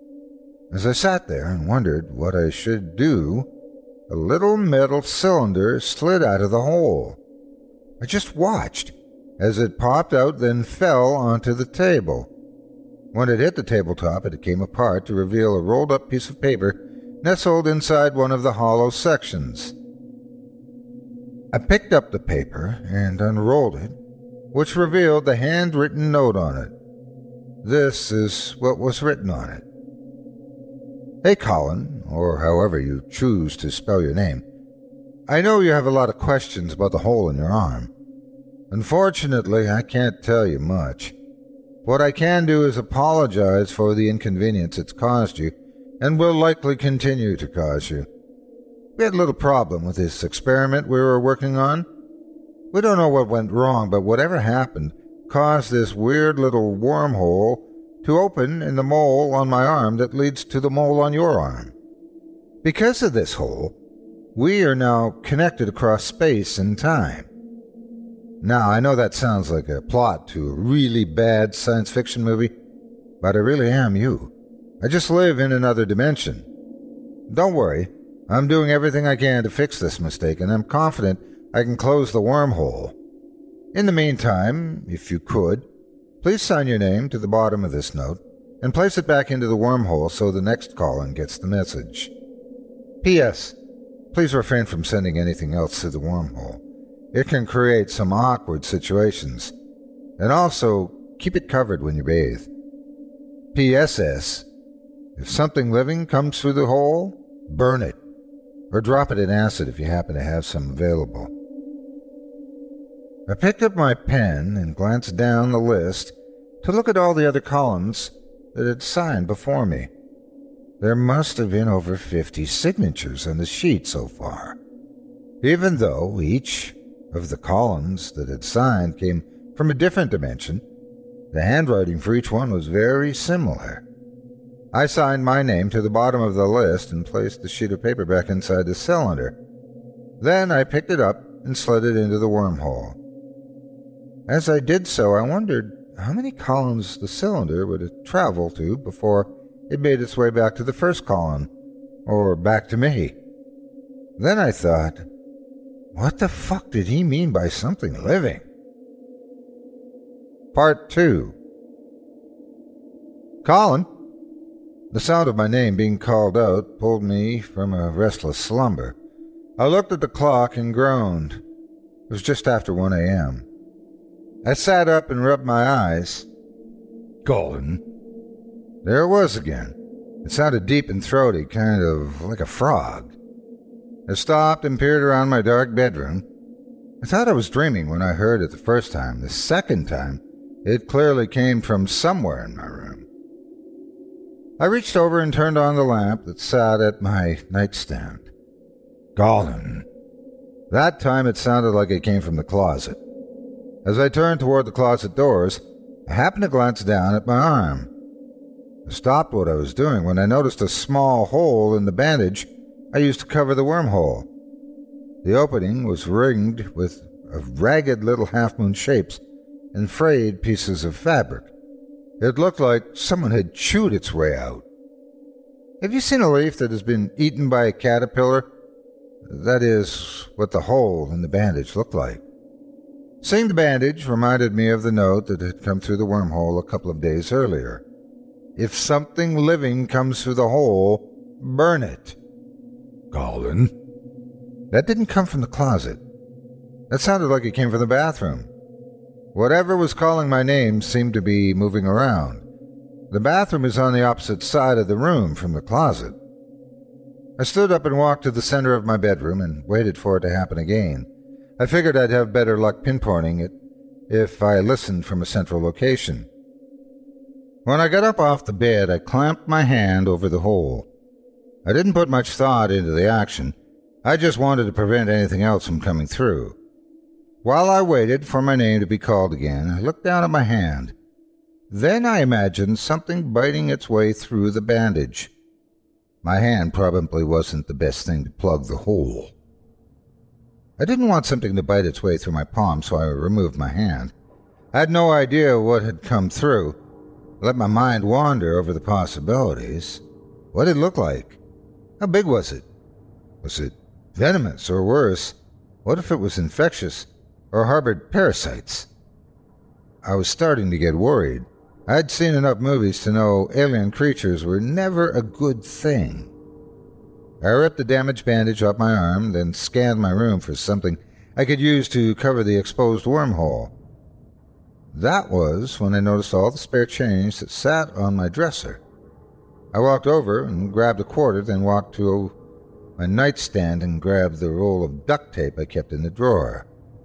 As I sat there and wondered what I should do, a little metal cylinder slid out of the hole. I just watched as it popped out, then fell onto the table. When it hit the tabletop, it came apart to reveal a rolled-up piece of paper nestled inside one of the hollow sections. I picked up the paper and unrolled it, which revealed the handwritten note on it. This is what was written on it. Hey, Colin, or however you choose to spell your name. I know you have a lot of questions about the hole in your arm. Unfortunately, I can't tell you much. What I can do is apologize for the inconvenience it's caused you, and will likely continue to cause you. We had a little problem with this experiment we were working on. We don't know what went wrong, but whatever happened caused this weird little wormhole to open in the mole on my arm that leads to the mole on your arm. Because of this hole, we are now connected across space and time. Now, I know that sounds like a plot to a really bad science fiction movie, but I really am you. I just live in another dimension. Don't worry, I'm doing everything I can to fix this mistake, and I'm confident I can close the wormhole. In the meantime, if you could, please sign your name to the bottom of this note and place it back into the wormhole so the next call-in gets the message. P S. Please refrain from sending anything else through the wormhole. It can create some awkward situations. And also, keep it covered when you bathe. P S S. If something living comes through the hole, burn it. Or drop it in acid if you happen to have some available. I picked up my pen and glanced down the list to look at all the other columns that had signed before me. There must have been over fifty signatures on the sheet so far. Even though each of the columns that had signed came from a different dimension, the handwriting for each one was very similar. I signed my name to the bottom of the list and placed the sheet of paper back inside the cylinder. Then I picked it up and slid it into the wormhole. As I did so, I wondered how many columns the cylinder would travel to before it made its way back to the first column, or back to me. Then I thought, what the fuck did he mean by something living? Part two. Colin. The sound of my name being called out pulled me from a restless slumber. I looked at the clock and groaned. It was just after one a.m. I sat up and rubbed my eyes. Colin. There it was again. It sounded deep and throaty, kind of like a frog. I stopped and peered around my dark bedroom. I thought I was dreaming when I heard it the first time. The second time, it clearly came from somewhere in my room. I reached over and turned on the lamp that sat at my nightstand. Colin. That time it sounded like it came from the closet. As I turned toward the closet doors, I happened to glance down at my arm. I stopped what I was doing when I noticed a small hole in the bandage I used to cover the wormhole. The opening was ringed with ragged little half-moon shapes and frayed pieces of fabric. It looked like someone had chewed its way out. Have you seen a leaf that has been eaten by a caterpillar? That is what the hole in the bandage looked like. Seeing the bandage reminded me of the note that had come through the wormhole a couple of days earlier. If something living comes through the hole, burn it. Colin? That didn't come from the closet. That sounded like it came from the bathroom. Whatever was calling my name seemed to be moving around. The bathroom is on the opposite side of the room from the closet. I stood up and walked to the center of my bedroom and waited for it to happen again. I figured I'd have better luck pinpointing it if I listened from a central location. When I got up off the bed, I clamped my hand over the hole. I didn't put much thought into the action. I just wanted to prevent anything else from coming through. While I waited for my name to be called again, I looked down at my hand. Then I imagined something biting its way through the bandage. My hand probably wasn't the best thing to plug the hole. I didn't want something to bite its way through my palm, so I removed my hand. I had no idea what had come through. I let my mind wander over the possibilities. What did it look like? How big was it? Was it venomous, or worse, what if it was infectious or harbored parasites? I was starting to get worried. I'd seen enough movies to know alien creatures were never a good thing. I ripped the damaged bandage off my arm, then scanned my room for something I could use to cover the exposed wormhole. That was when I noticed all the spare change that sat on my dresser. I walked over and grabbed a quarter, then walked to my nightstand and grabbed the roll of duct tape I kept in the drawer.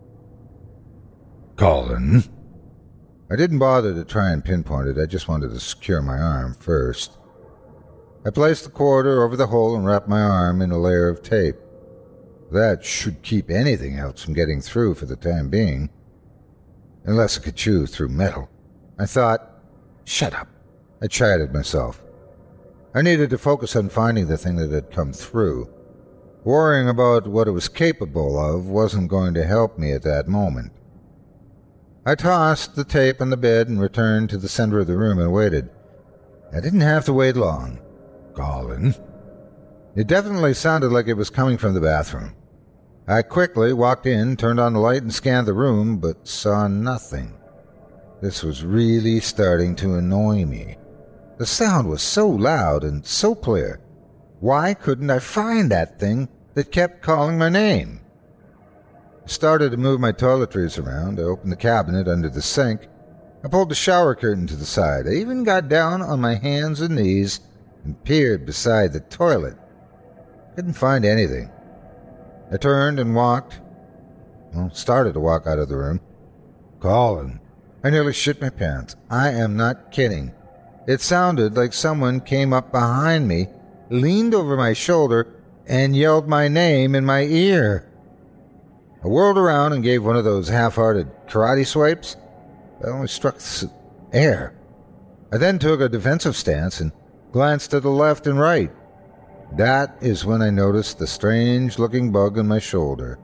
Colin? I didn't bother to try and pinpoint it. I just wanted to secure my arm first. I placed the quarter over the hole and wrapped my arm in a layer of tape. That should keep anything else from getting through for the time being. Unless it could chew through metal. I thought, shut up. I chided myself. I needed to focus on finding the thing that had come through. Worrying about what it was capable of wasn't going to help me at that moment. I tossed the tape on the bed and returned to the center of the room and waited. I didn't have to wait long. Colin? It definitely sounded like it was coming from the bathroom. I quickly walked in, turned on the light, and scanned the room, but saw nothing. This was really starting to annoy me. The sound was so loud and so clear. Why couldn't I find that thing that kept calling my name? I started to move my toiletries around. I opened the cabinet under the sink. I pulled the shower curtain to the side. I even got down on my hands and knees and peered beside the toilet. Couldn't find anything. I turned and walked, well, started to walk out of the room. Colin, I nearly shit my pants. I am not kidding. It sounded like someone came up behind me, leaned over my shoulder, and yelled my name in my ear. I whirled around and gave one of those half-hearted karate swipes. I only struck the air. I then took a defensive stance and glanced to the left and right. That is when I noticed the strange-looking bug on my shoulder.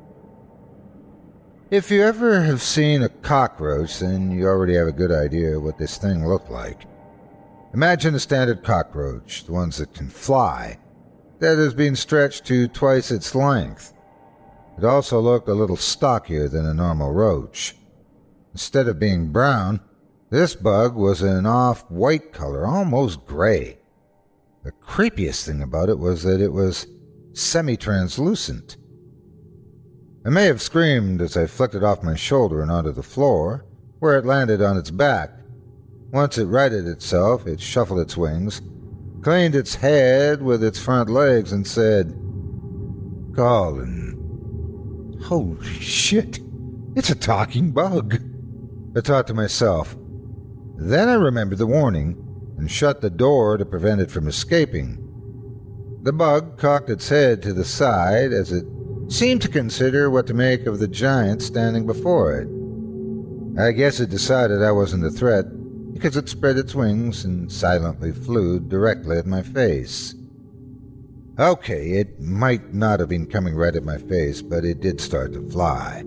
If you ever have seen a cockroach, then you already have a good idea what this thing looked like. Imagine a standard cockroach, the ones that can fly, that has been stretched to twice its length. It also looked a little stockier than a normal roach. Instead of being brown, this bug was an off-white color, almost gray. The creepiest thing about it was that it was semi-translucent. I may have screamed as I flicked it off my shoulder and onto the floor, where it landed on its back. Once it righted itself, it shuffled its wings, cleaned its head with its front legs, and said, "Colin." Holy shit, it's a talking bug, I thought to myself. Then I remembered the warning and shut the door to prevent it from escaping. The bug cocked its head to the side as it seemed to consider what to make of the giant standing before it. I guess it decided I wasn't a threat because it spread its wings and silently flew directly at my face. Okay, it might not have been coming right at my face, but it did start to fly.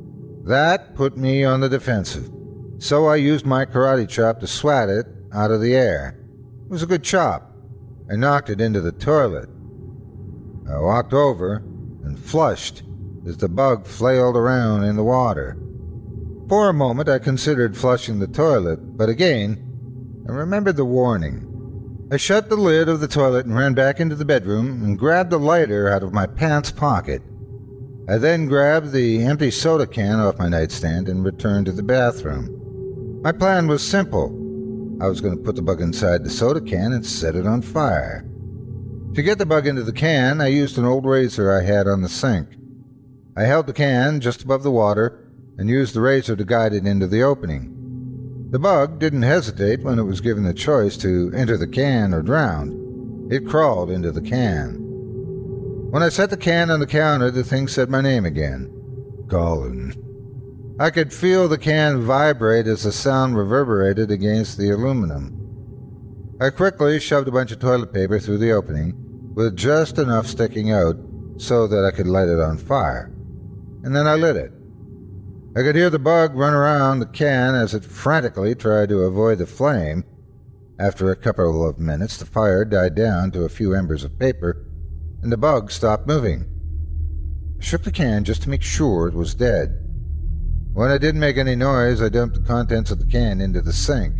That put me on the defensive, so I used my karate chop to swat it out of the air. It was a good chop. I knocked it into the toilet. I walked over and flushed as the bug flailed around in the water. For a moment I considered flushing the toilet, but again I remembered the warning. I shut the lid of the toilet and ran back into the bedroom and grabbed a lighter out of my pants pocket. I then grabbed the empty soda can off my nightstand and returned to the bathroom. My plan was simple. I was going to put the bug inside the soda can and set it on fire. To get the bug into the can, I used an old razor I had on the sink. I held the can just above the water and used the razor to guide it into the opening. The bug didn't hesitate when it was given the choice to enter the can or drown. It crawled into the can. When I set the can on the counter, the thing said my name again. Colin. I could feel the can vibrate as the sound reverberated against the aluminum. I quickly shoved a bunch of toilet paper through the opening, with just enough sticking out so that I could light it on fire. And then I lit it. I could hear the bug run around the can as it frantically tried to avoid the flame. After a couple of minutes, the fire died down to a few embers of paper, and the bug stopped moving. I shook the can just to make sure it was dead. When it didn't make any noise, I dumped the contents of the can into the sink.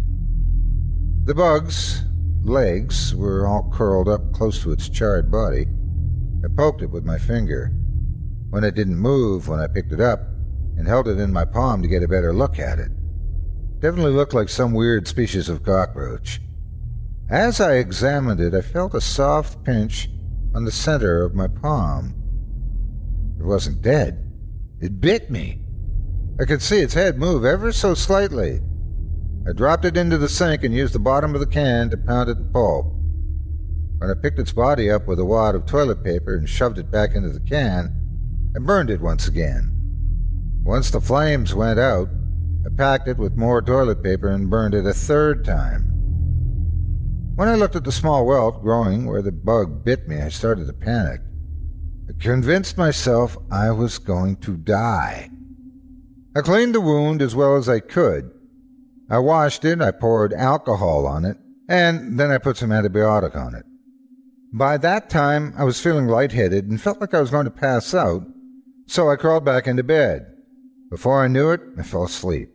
The bug's legs were all curled up close to its charred body. I poked it with my finger. When it didn't move when I picked it up, and held it in my palm to get a better look at it. It definitely looked like some weird species of cockroach. As I examined it, I felt a soft pinch on the center of my palm. It wasn't dead. It bit me. I could see its head move ever so slightly. I dropped it into the sink and used the bottom of the can to pound it to pulp. When I picked its body up with a wad of toilet paper and shoved it back into the can, I burned it once again. Once the flames went out, I packed it with more toilet paper and burned it a third time. When I looked at the small welt growing where the bug bit me, I started to panic. I convinced myself I was going to die. I cleaned the wound as well as I could. I washed it, I poured alcohol on it, and then I put some antibiotic on it. By that time, I was feeling lightheaded and felt like I was going to pass out, so I crawled back into bed. Before I knew it, I fell asleep.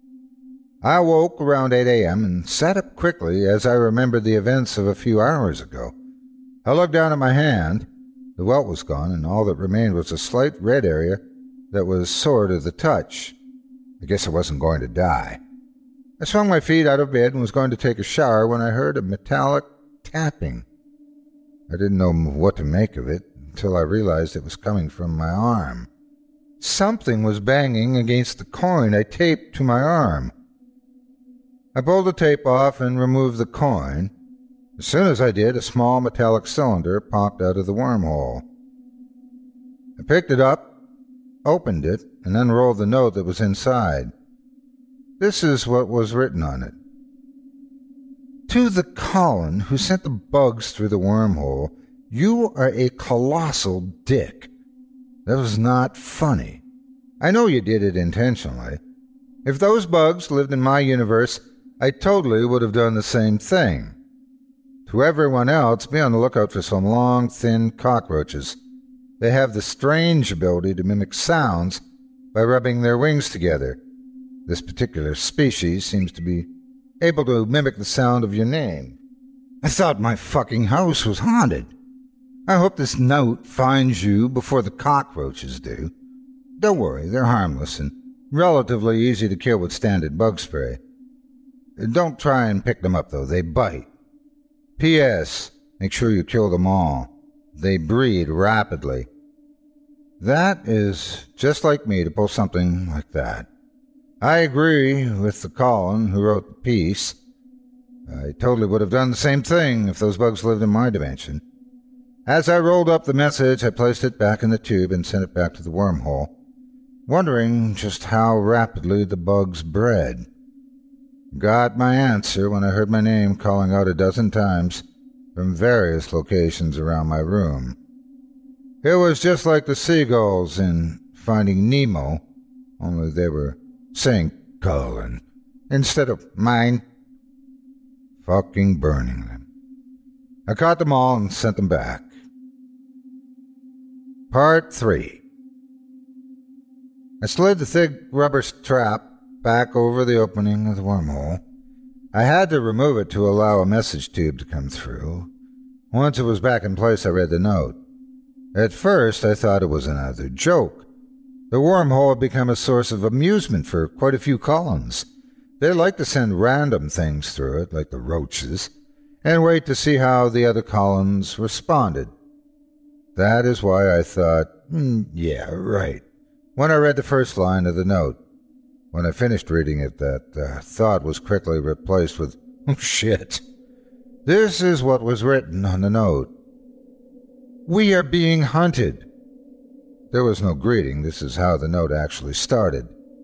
I awoke around eight a.m. and sat up quickly as I remembered the events of a few hours ago. I looked down at my hand. The welt was gone, and all that remained was a slight red area that was sore to the touch. I guess I wasn't going to die. I swung my feet out of bed and was going to take a shower when I heard a metallic tapping. I didn't know what to make of it until I realized it was coming from my arm. Something was banging against the coin I taped to my arm. I pulled the tape off and removed the coin. As soon as I did, a small metallic cylinder popped out of the wormhole. I picked it up, opened it, and unrolled the note that was inside. This is what was written on it. To the Colin who sent the bugs through the wormhole, you are a colossal dick. That was not funny. I know you did it intentionally. If those bugs lived in my universe, I totally would have done the same thing. To everyone else, be on the lookout for some long, thin cockroaches. They have the strange ability to mimic sounds by rubbing their wings together. This particular species seems to be able to mimic the sound of your name. I thought my fucking house was haunted. I hope this note finds you before the cockroaches do. Don't worry, they're harmless and relatively easy to kill with standard bug spray. Don't try and pick them up, though. They bite. P S. Make sure you kill them all. They breed rapidly. That is just like me to pull something like that. I agree with the Colin who wrote the piece. I totally would have done the same thing if those bugs lived in my dimension. As I rolled up the message, I placed it back in the tube and sent it back to the wormhole, wondering just how rapidly the bugs bred. Got my answer when I heard my name calling out a dozen times from various locations around my room. It was just like the seagulls in Finding Nemo, only they were saying Colin instead of mine. Fucking burning them. I caught them all and sent them back. Part three. I slid the thick rubber strap back over the opening of the wormhole. I had to remove it to allow a message tube to come through. Once it was back in place, I read the note. At first, I thought it was another joke. The wormhole had become a source of amusement for quite a few Collins. They liked to send random things through it, like the roaches, and wait to see how the other Collins responded. That is why I thought, mm, yeah, right, when I read the first line of the note. When I finished reading it, that uh, thought was quickly replaced with, oh shit. This is what was written on the note. We are being hunted. There was no greeting. This is how the note actually started.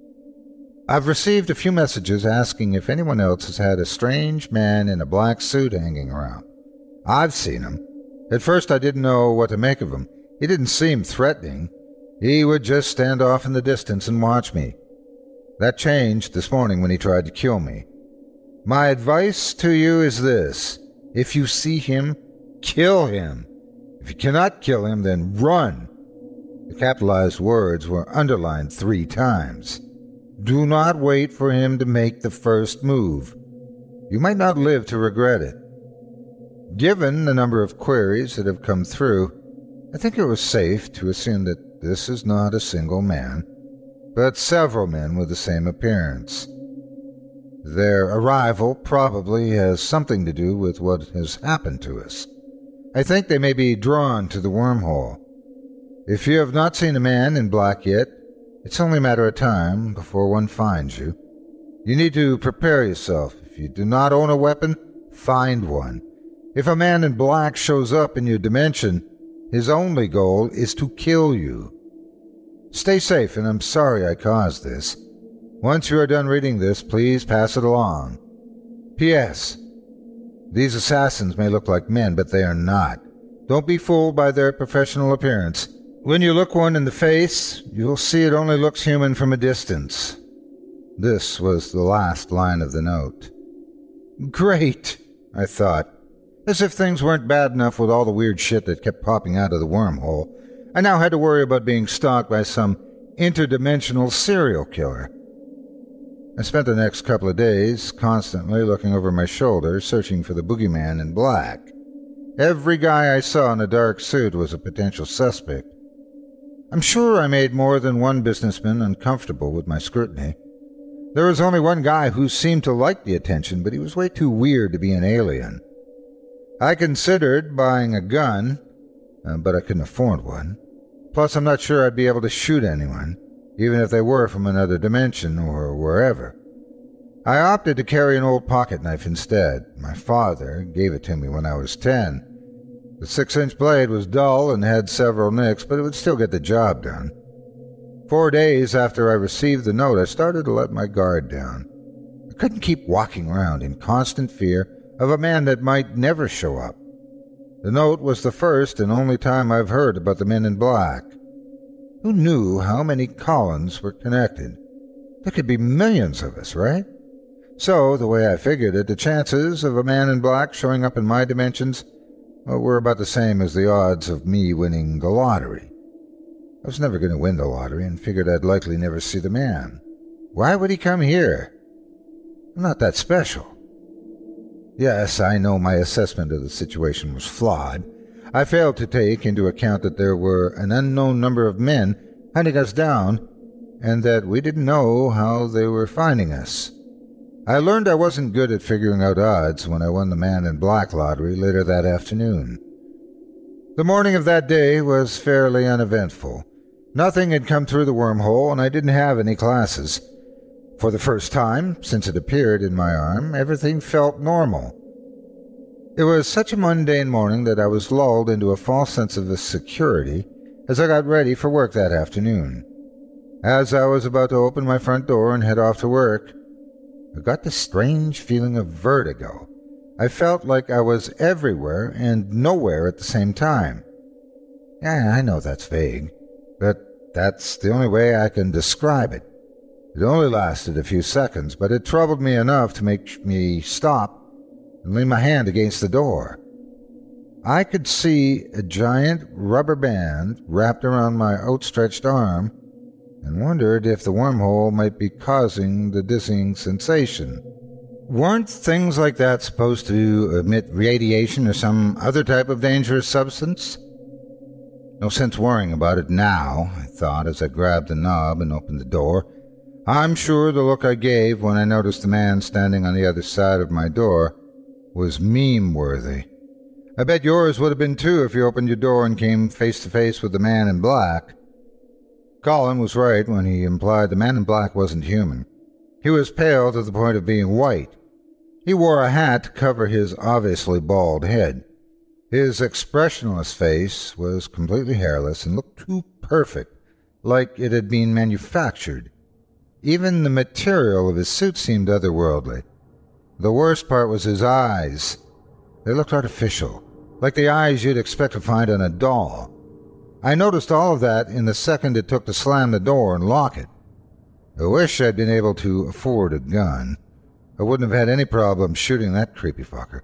I've received a few messages asking if anyone else has had a strange man in a black suit hanging around. I've seen him. At first I didn't know what to make of him. He didn't seem threatening. He would just stand off in the distance and watch me. That changed this morning when he tried to kill me. My advice to you is this. If you see him, kill him. If you cannot kill him, then run. The capitalized words were underlined three times. Do not wait for him to make the first move. You might not live to regret it. Given the number of queries that have come through, I think it was safe to assume that this is not a single man, but several men with the same appearance. Their arrival probably has something to do with what has happened to us. I think they may be drawn to the wormhole. If you have not seen a man in black yet, it's only a matter of time before one finds you. You need to prepare yourself. If you do not own a weapon, find one. If a man in black shows up in your dimension, his only goal is to kill you. Stay safe, and I'm sorry I caused this. Once you are done reading this, please pass it along. P S. These assassins may look like men, but they are not. Don't be fooled by their professional appearance. When you look one in the face, you'll see it only looks human from a distance. This was the last line of the note. Great, I thought. As if things weren't bad enough with all the weird shit that kept popping out of the wormhole, I now had to worry about being stalked by some interdimensional serial killer. I spent the next couple of days constantly looking over my shoulder, searching for the boogeyman in black. Every guy I saw in a dark suit was a potential suspect. I'm sure I made more than one businessman uncomfortable with my scrutiny. There was only one guy who seemed to like the attention, but he was way too weird to be an alien. I considered buying a gun, uh, but I couldn't afford one. Plus, I'm not sure I'd be able to shoot anyone, even if they were from another dimension or wherever. I opted to carry an old pocket knife instead. My father gave it to me when I was ten. The six-inch blade was dull and had several nicks, but it would still get the job done. Four days after I received the note, I started to let my guard down. I couldn't keep walking around in constant fear of a man that might never show up. The note was the first and only time I've heard about the men in black. Who knew how many Collins were connected? There could be millions of us, right? So, the way I figured it, the chances of a man in black showing up in my dimensions well, were about the same as the odds of me winning the lottery. I was never going to win the lottery and figured I'd likely never see the man. Why would he come here? I'm not that special. Yes, I know my assessment of the situation was flawed. I failed to take into account that there were an unknown number of men hunting us down, and that we didn't know how they were finding us. I learned I wasn't good at figuring out odds when I won the Man in Black lottery later that afternoon. The morning of that day was fairly uneventful. Nothing had come through the wormhole, and I didn't have any classes. For the first time, since it appeared in my arm, everything felt normal. It was such a mundane morning that I was lulled into a false sense of security as I got ready for work that afternoon. As I was about to open my front door and head off to work, I got this strange feeling of vertigo. I felt like I was everywhere and nowhere at the same time. Yeah, I know that's vague, but that's the only way I can describe it. It only lasted a few seconds, but it troubled me enough to make me stop and lean my hand against the door. I could see a giant rubber band wrapped around my outstretched arm and wondered if the wormhole might be causing the dizzying sensation. Weren't things like that supposed to emit radiation or some other type of dangerous substance? No sense worrying about it now, I thought as I grabbed the knob and opened the door. I'm sure the look I gave when I noticed the man standing on the other side of my door was meme-worthy. I bet yours would have been too if you opened your door and came face-to-face with the Man in Black. Colin was right when he implied the Man in Black wasn't human. He was pale to the point of being white. He wore a hat to cover his obviously bald head. His expressionless face was completely hairless and looked too perfect, like it had been manufactured. Even the material of his suit seemed otherworldly. The worst part was his eyes. They looked artificial, like the eyes you'd expect to find on a doll. I noticed all of that in the second it took to slam the door and lock it. I wish I'd been able to afford a gun. I wouldn't have had any problem shooting that creepy fucker.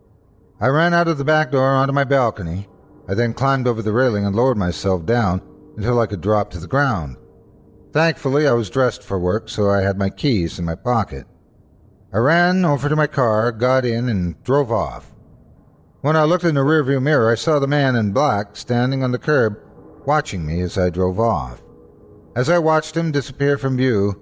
I ran out of the back door onto my balcony. I then climbed over the railing and lowered myself down until I could drop to the ground. Thankfully, I was dressed for work, so I had my keys in my pocket. I ran over to my car, got in, and drove off. When I looked in the rearview mirror, I saw the Man in Black standing on the curb, watching me as I drove off. As I watched him disappear from view,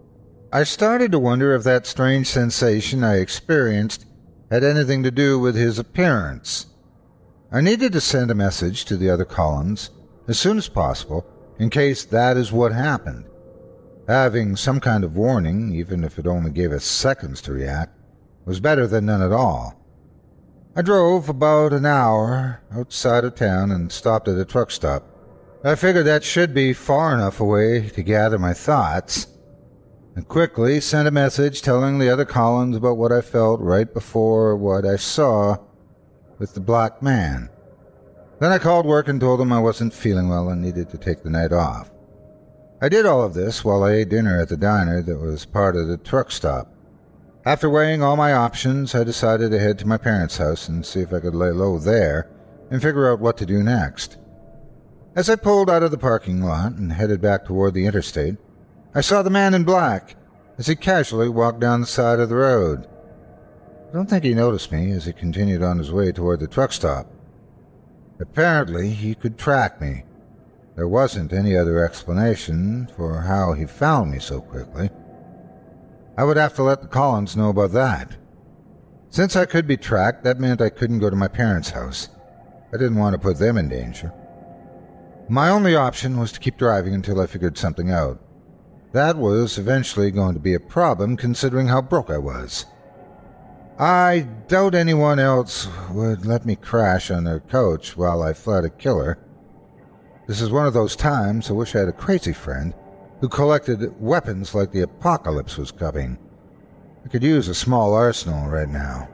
I started to wonder if that strange sensation I experienced had anything to do with his appearance. I needed to send a message to the other Collins as soon as possible in case that is what happened. Having some kind of warning, even if it only gave us seconds to react, was better than none at all. I drove about an hour outside of town and stopped at a truck stop. I figured that should be far enough away to gather my thoughts. I quickly sent a message telling the other Collins about what I felt right before what I saw with the black man. Then I called work and told them I wasn't feeling well and needed to take the night off. I did all of this while I ate dinner at the diner that was part of the truck stop. After weighing all my options, I decided to head to my parents' house and see if I could lay low there and figure out what to do next. As I pulled out of the parking lot and headed back toward the interstate, I saw the Man in Black as he casually walked down the side of the road. I don't think he noticed me as he continued on his way toward the truck stop. Apparently, he could track me. There wasn't any other explanation for how he found me so quickly. I would have to let the Collins know about that. Since I could be tracked, that meant I couldn't go to my parents' house. I didn't want to put them in danger. My only option was to keep driving until I figured something out. That was eventually going to be a problem considering how broke I was. I doubt anyone else would let me crash on their couch while I fled a killer. This is one of those times I wish I had a crazy friend who collected weapons like the apocalypse was coming. I could use a small arsenal right now.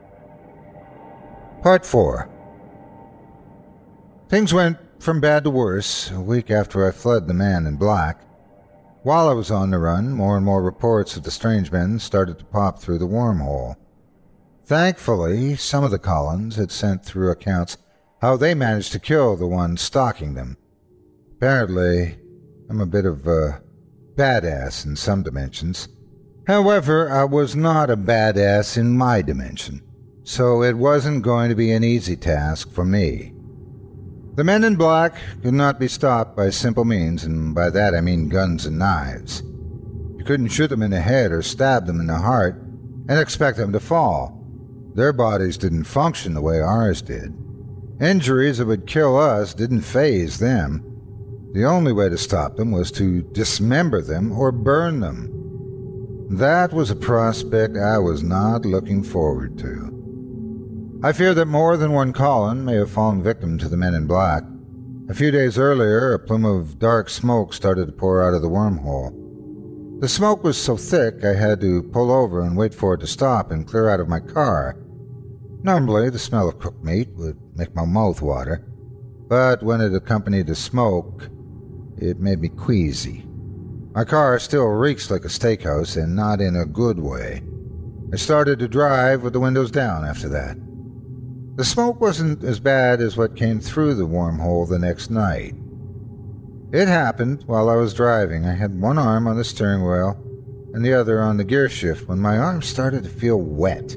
Part four. Things went from bad to worse a week after I fled the Man in Black. While I was on the run, more and more reports of the strange men started to pop through the wormhole. Thankfully, some of the Collins had sent through accounts how they managed to kill the one stalking them. Apparently, I'm a bit of a badass in some dimensions. However, I was not a badass in my dimension, so it wasn't going to be an easy task for me. The Men in Black could not be stopped by simple means, and by that I mean guns and knives. You couldn't shoot them in the head or stab them in the heart and expect them to fall. Their bodies didn't function the way ours did. Injuries that would kill us didn't faze them. The only way to stop them was to dismember them or burn them. That was a prospect I was not looking forward to. I fear that more than one Colin may have fallen victim to the men in black. A few days earlier, a plume of dark smoke started to pour out of the wormhole. The smoke was so thick I had to pull over and wait for it to stop and clear out of my car. Normally, the smell of cooked meat would make my mouth water, but when it accompanied the smoke, it made me queasy. My car still reeks like a steakhouse, and not in a good way. I started to drive with the windows down after that. The smoke wasn't as bad as what came through the wormhole the next night. It happened while I was driving. I had one arm on the steering wheel and the other on the gear shift when my arm started to feel wet.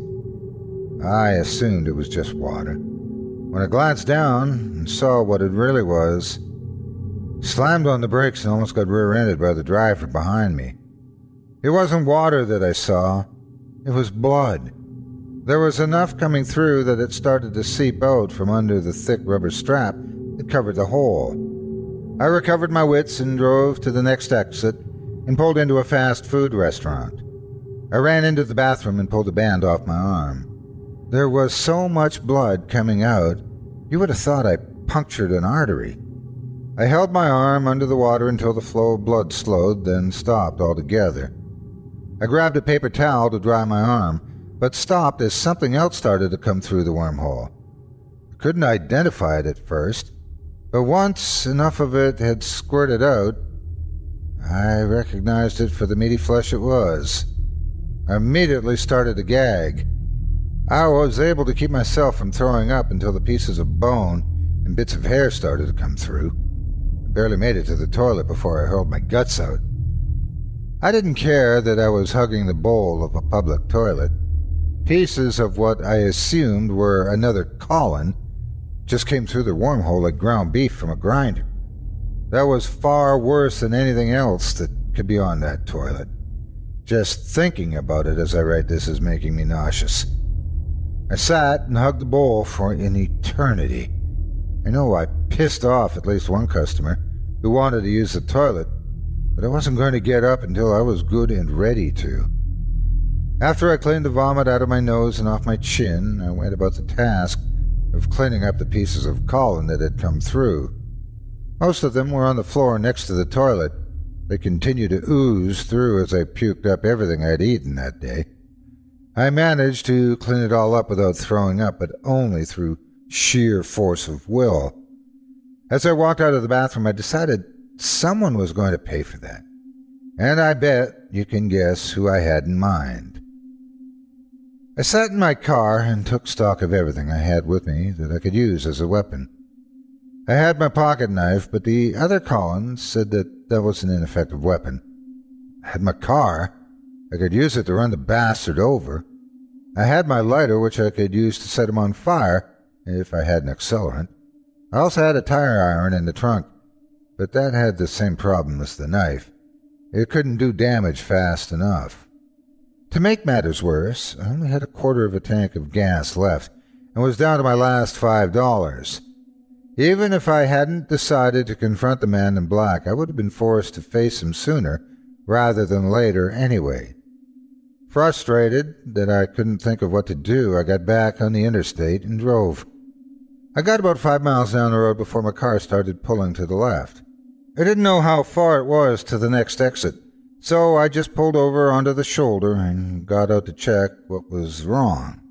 I assumed it was just water. When I glanced down and saw what it really was, slammed on the brakes and almost got rear-ended by the driver behind me. It wasn't water that I saw. It was blood. There was enough coming through that it started to seep out from under the thick rubber strap that covered the hole. I recovered my wits and drove to the next exit and pulled into a fast food restaurant. I ran into the bathroom and pulled the band off my arm. There was so much blood coming out, you would have thought I punctured an artery. I held my arm under the water until the flow of blood slowed, then stopped altogether. I grabbed a paper towel to dry my arm, but stopped as something else started to come through the wormhole. I couldn't identify it at first, but once enough of it had squirted out, I recognized it for the meaty flesh it was. I immediately started to gag. I was able to keep myself from throwing up until the pieces of bone and bits of hair started to come through. Barely made it to the toilet before I hurled my guts out. I didn't care that I was hugging the bowl of a public toilet. Pieces of what I assumed were another Colin just came through the wormhole like ground beef from a grinder. That was far worse than anything else that could be on that toilet. Just thinking about it as I write this is making me nauseous. I sat and hugged the bowl for an eternity. I know I pissed off at least one customer who wanted to use the toilet, but I wasn't going to get up until I was good and ready to. After I cleaned the vomit out of my nose and off my chin, I went about the task of cleaning up the pieces of Colin that had come through. Most of them were on the floor next to the toilet. They continued to ooze through as I puked up everything I'd eaten that day. I managed to clean it all up without throwing up, but only through sheer force of will. As I walked out of the bathroom, I decided someone was going to pay for that. And I bet you can guess who I had in mind. I sat in my car and took stock of everything I had with me that I could use as a weapon. I had my pocket knife, but the other Collins said that that was an ineffective weapon. I had my car. I could use it to run the bastard over. I had my lighter, which I could use to set him on fire if I had an accelerant. I also had a tire iron in the trunk, but that had the same problem as the knife. It couldn't do damage fast enough. To make matters worse, I only had a quarter of a tank of gas left and was down to my last five dollars. Even if I hadn't decided to confront the man in black, I would have been forced to face him sooner rather than later anyway. Frustrated that I couldn't think of what to do, I got back on the interstate and drove. I got about five miles down the road before my car started pulling to the left. I didn't know how far it was to the next exit, so I just pulled over onto the shoulder and got out to check what was wrong.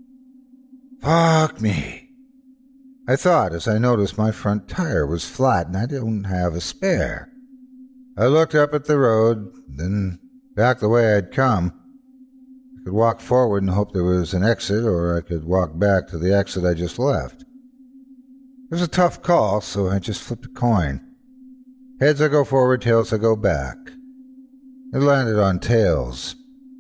Fuck me, I thought as I noticed my front tire was flat and I didn't have a spare. I looked up at the road, then back the way I'd come. I could walk forward and hope there was an exit, or I could walk back to the exit I just left. It was a tough call, so I just flipped a coin. Heads I go forward, tails I go back. It landed on tails.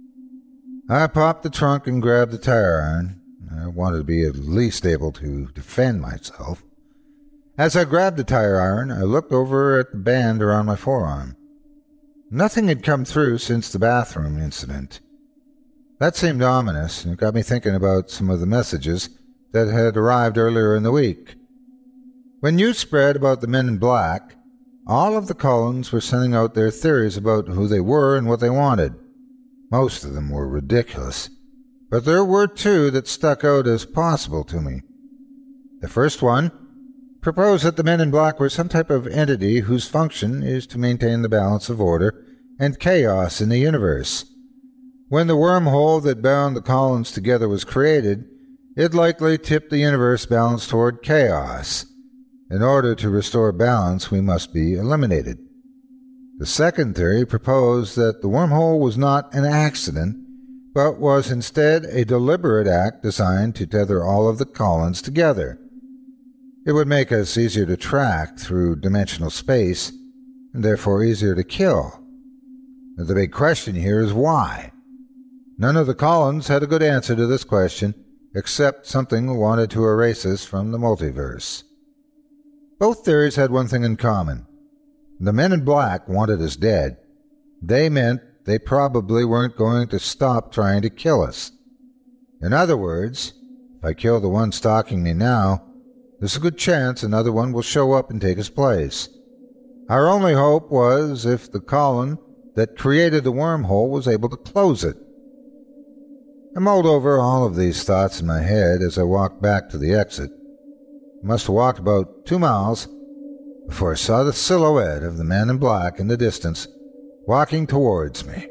I popped the trunk and grabbed the tire iron. I wanted to be at least able to defend myself. As I grabbed the tire iron, I looked over at the band around my forearm. Nothing had come through since the bathroom incident. That seemed ominous, and it got me thinking about some of the messages that had arrived earlier in the week. When news spread about the Men in Black, all of the Cullens were sending out their theories about who they were and what they wanted. Most of them were ridiculous, but there were two that stuck out as possible to me. The first one proposed that the Men in Black were some type of entity whose function is to maintain the balance of order and chaos in the universe. When the wormhole that bound the Cullens together was created, it likely tipped the universe balance toward chaos. In order to restore balance, we must be eliminated. The second theory proposed that the wormhole was not an accident, but was instead a deliberate act designed to tether all of the Cullens together. It would make us easier to track through dimensional space, and therefore easier to kill. The big question here is why? None of the Cullens had a good answer to this question, except something wanted to erase us from the multiverse. Both theories had one thing in common. The Men in Black wanted us dead. They meant they probably weren't going to stop trying to kill us. In other words, if I kill the one stalking me now, there's a good chance another one will show up and take his place. Our only hope was if the Cullen that created the wormhole was able to close it. I mulled over all of these thoughts in my head as I walked back to the exit. I must have walked about two miles before I saw the silhouette of the Man in Black in the distance, walking towards me.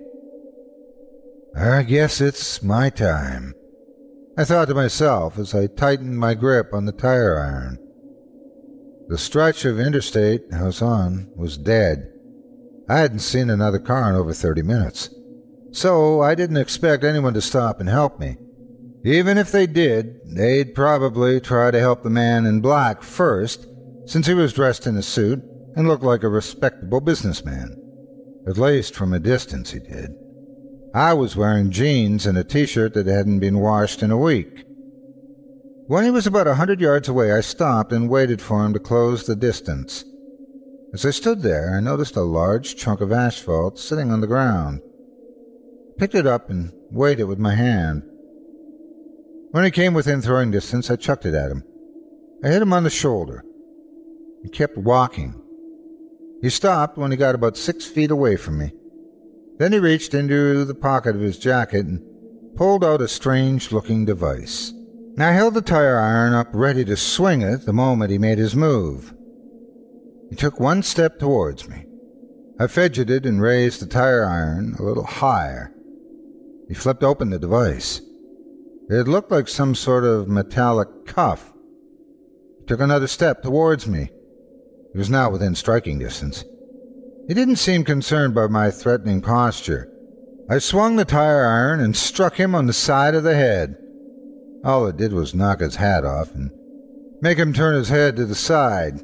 I guess it's my time, I thought to myself as I tightened my grip on the tire iron. The stretch of interstate I was on was dead. I hadn't seen another car in over thirty minutes, so I didn't expect anyone to stop and help me. Even if they did, they'd probably try to help the Man in Black first, since he was dressed in a suit and looked like a respectable businessman. At least from a distance he did. I was wearing jeans and a t-shirt that hadn't been washed in a week. When he was about a hundred yards away, I stopped and waited for him to close the distance. As I stood there, I noticed a large chunk of asphalt sitting on the ground. I picked it up and weighed it with my hand. When he came within throwing distance, I chucked it at him. I hit him on the shoulder. He kept walking. He stopped when he got about six feet away from me. Then he reached into the pocket of his jacket and pulled out a strange-looking device. I held the tire iron up ready to swing it the moment he made his move. He took one step towards me. I fidgeted and raised the tire iron a little higher. He flipped open the device. It looked like some sort of metallic cuff. He took another step towards me. He was now within striking distance. He didn't seem concerned by my threatening posture. I swung the tire iron and struck him on the side of the head. All it did was knock his hat off and make him turn his head to the side.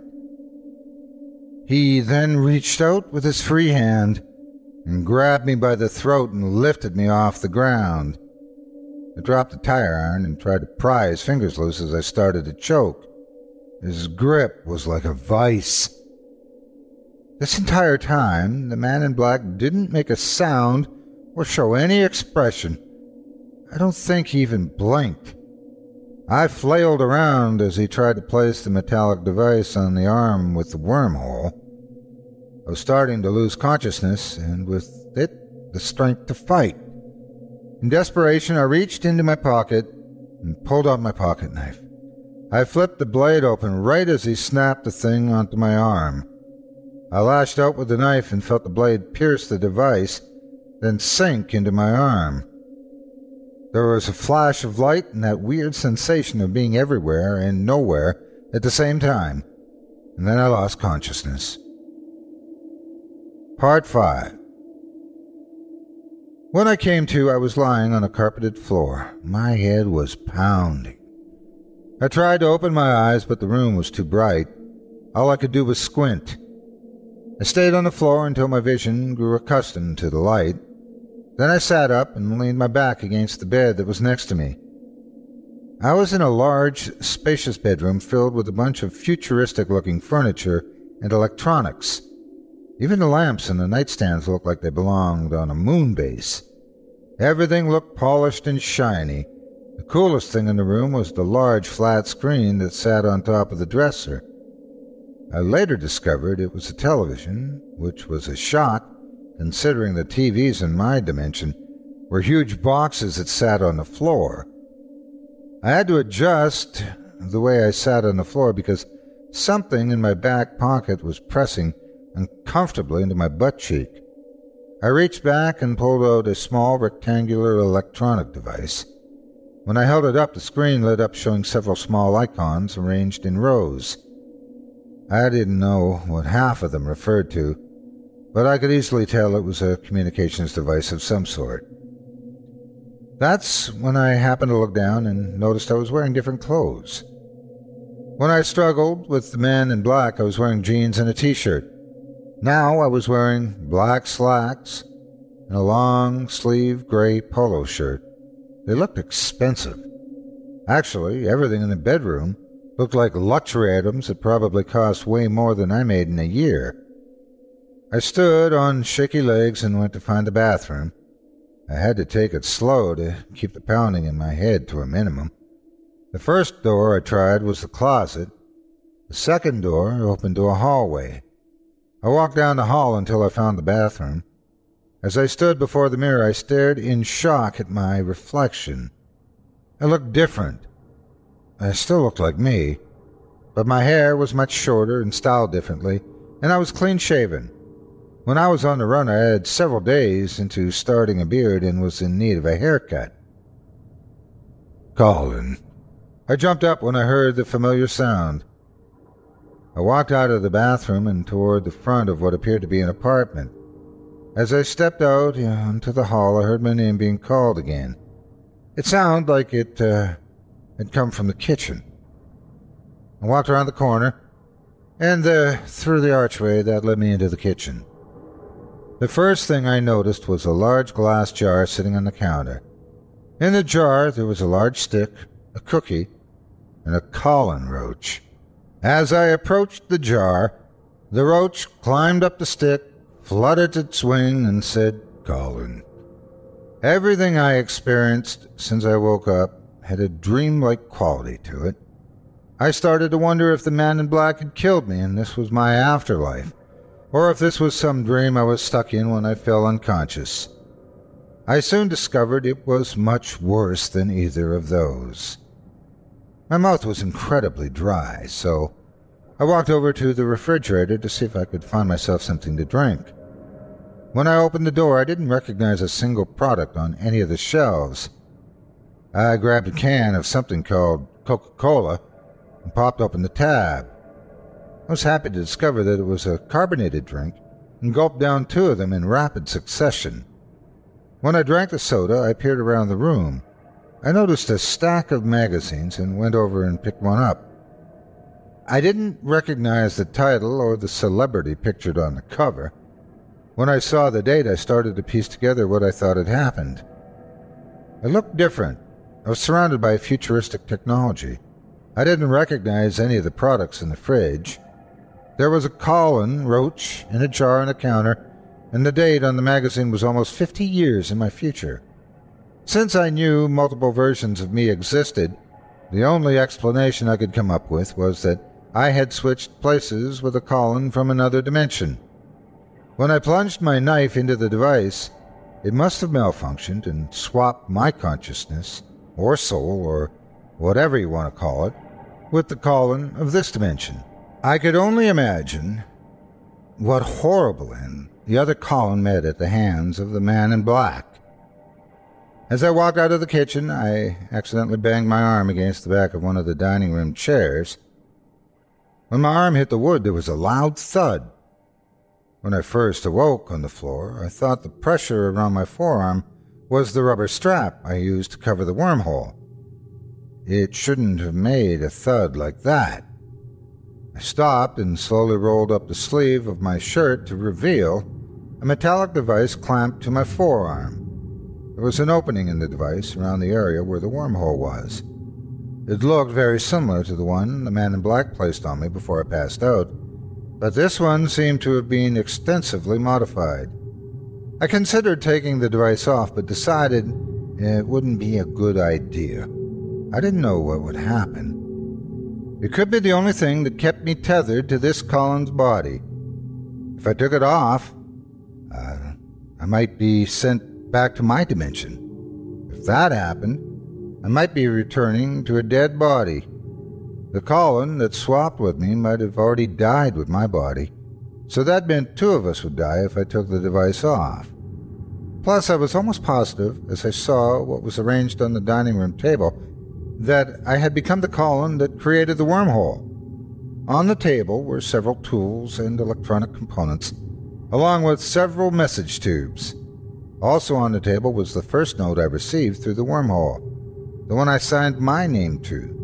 He then reached out with his free hand and grabbed me by the throat and lifted me off the ground. I dropped the tire iron and tried to pry his fingers loose as I started to choke. His grip was like a vice. This entire time, the Man in Black didn't make a sound or show any expression. I don't think he even blinked. I flailed around as he tried to place the metallic device on the arm with the wormhole. I was starting to lose consciousness, and with it, the strength to fight. In desperation, I reached into my pocket and pulled out my pocket knife. I flipped the blade open right as he snapped the thing onto my arm. I lashed out with the knife and felt the blade pierce the device, then sink into my arm. There was a flash of light and that weird sensation of being everywhere and nowhere at the same time, and then I lost consciousness. Part five. When I came to, I was lying on a carpeted floor. My head was pounding. I tried to open my eyes, but the room was too bright. All I could do was squint. I stayed on the floor until my vision grew accustomed to the light. Then I sat up and leaned my back against the bed that was next to me. I was in a large, spacious bedroom filled with a bunch of futuristic-looking furniture and electronics. Even the lamps and the nightstands looked like they belonged on a moon base. Everything looked polished and shiny. The coolest thing in the room was the large flat screen that sat on top of the dresser. I later discovered it was a television, which was a shock, considering the T Vs in my dimension were huge boxes that sat on the floor. I had to adjust the way I sat on the floor because something in my back pocket was pressing uncomfortably into my butt cheek. I reached back and pulled out a small rectangular electronic device. When I held it up, the screen lit up showing several small icons arranged in rows. I didn't know what half of them referred to, but I could easily tell it was a communications device of some sort. That's when I happened to look down and noticed I was wearing different clothes. When I struggled with the man in black, I was wearing jeans and a t-shirt. Now I was wearing black slacks and a long-sleeve gray polo shirt. They looked expensive. Actually, everything in the bedroom looked like luxury items that probably cost way more than I made in a year. I stood on shaky legs and went to find the bathroom. I had to take it slow to keep the pounding in my head to a minimum. The first door I tried was the closet. The second door opened to a hallway. I walked down the hall until I found the bathroom. As I stood before the mirror, I stared in shock at my reflection. I looked different. I still looked like me, but my hair was much shorter and styled differently, and I was clean-shaven. When I was on the run, I had several days into starting a beard and was in need of a haircut. Colin. I jumped up when I heard the familiar sound. I walked out of the bathroom and toward the front of what appeared to be an apartment. As I stepped out into the hall, I heard my name being called again. It sounded like it uh, had come from the kitchen. I walked around the corner and uh, through the archway that led me into the kitchen. The first thing I noticed was a large glass jar sitting on the counter. In the jar there was a large stick, a cookie, and a Colin roach. As I approached the jar, the roach climbed up the stick, fluttered its wing, and said, Colin. Everything I experienced since I woke up had a dreamlike quality to it. I started to wonder if the man in black had killed me and this was my afterlife, or if this was some dream I was stuck in when I fell unconscious. I soon discovered it was much worse than either of those. My mouth was incredibly dry, so I walked over to the refrigerator to see if I could find myself something to drink. When I opened the door, I didn't recognize a single product on any of the shelves. I grabbed a can of something called Coca-Cola and popped open the tab. I was happy to discover that it was a carbonated drink and gulped down two of them in rapid succession. When I drank the soda, I peered around the room. I noticed a stack of magazines and went over and picked one up. I didn't recognize the title or the celebrity pictured on the cover. When I saw the date, I started to piece together what I thought had happened. It looked different. I was surrounded by futuristic technology. I didn't recognize any of the products in the fridge. There was a Colin roach in a jar on the counter, and the date on the magazine was almost fifty years in my future. Since I knew multiple versions of me existed, the only explanation I could come up with was that I had switched places with a Colin from another dimension. When I plunged my knife into the device, it must have malfunctioned and swapped my consciousness, or soul, or whatever you want to call it, with the Colin of this dimension. I could only imagine what horrible end the other Colin met at the hands of the man in black. As I walked out of the kitchen, I accidentally banged my arm against the back of one of the dining room chairs. When my arm hit the wood, there was a loud thud. When I first awoke on the floor, I thought the pressure around my forearm was the rubber strap I used to cover the wormhole. It shouldn't have made a thud like that. I stopped and slowly rolled up the sleeve of my shirt to reveal a metallic device clamped to my forearm. There was an opening in the device around the area where the wormhole was. It looked very similar to the one the man in black placed on me before I passed out, but this one seemed to have been extensively modified. I considered taking the device off, but decided it wouldn't be a good idea. I didn't know what would happen. It could be the only thing that kept me tethered to this Colin's body. If I took it off, uh, I might be sent back to my dimension. If that happened, I might be returning to a dead body. The Colin that swapped with me might have already died with my body, so that meant two of us would die if I took the device off. Plus, I was almost positive, as I saw what was arranged on the dining room table, that I had become the Colin that created the wormhole. On the table were several tools and electronic components, along with several message tubes. Also on the table was the first note I received through the wormhole, the one I signed my name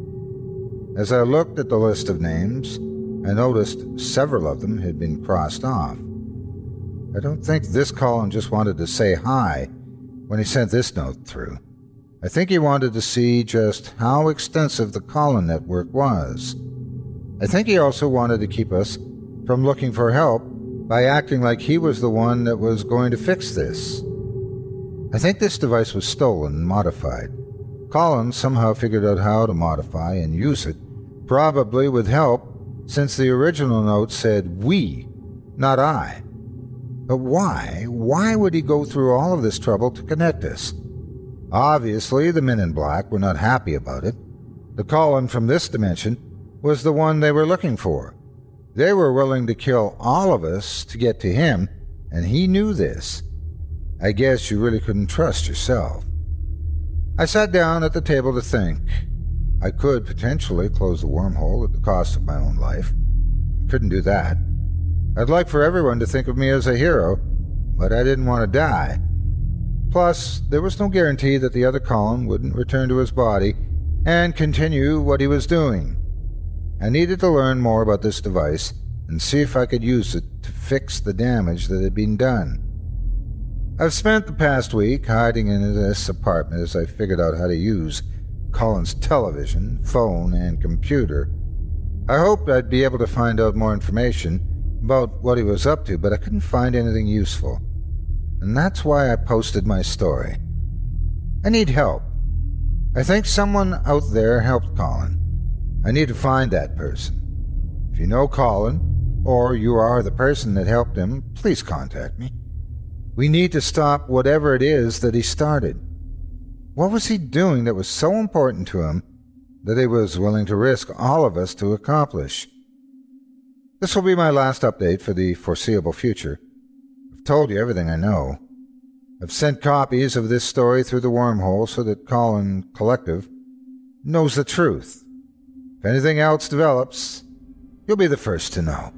to. As I looked at the list of names, I noticed several of them had been crossed off. I don't think this Colin just wanted to say hi when he sent this note through. I think he wanted to see just how extensive the Colin network was. I think he also wanted to keep us from looking for help by acting like he was the one that was going to fix this. I think this device was stolen and modified. Colin somehow figured out how to modify and use it, probably with help, since the original note said we, not I. But why? Why would he go through all of this trouble to connect us? Obviously, the men in black were not happy about it. The Colin from this dimension was the one they were looking for. They were willing to kill all of us to get to him, and he knew this. I guess you really couldn't trust yourself. I sat down at the table to think. I could potentially close the wormhole at the cost of my own life. I couldn't do that. I'd like for everyone to think of me as a hero, but I didn't want to die. Plus, there was no guarantee that the other Colin wouldn't return to his body and continue what he was doing. I needed to learn more about this device and see if I could use it to fix the damage that had been done. I've spent the past week hiding in this apartment as I figured out how to use Colin's television, phone, and computer. I hoped I'd be able to find out more information about what he was up to, but I couldn't find anything useful. And that's why I posted my story. I need help. I think someone out there helped Colin. I need to find that person. If you know Colin, or you are the person that helped him, please contact me. We need to stop whatever it is that he started. What was he doing that was so important to him that he was willing to risk all of us to accomplish? This will be my last update for the foreseeable future. I've told you everything I know. I've sent copies of this story through the wormhole so that Colin Collective knows the truth. If anything else develops, you'll be the first to know.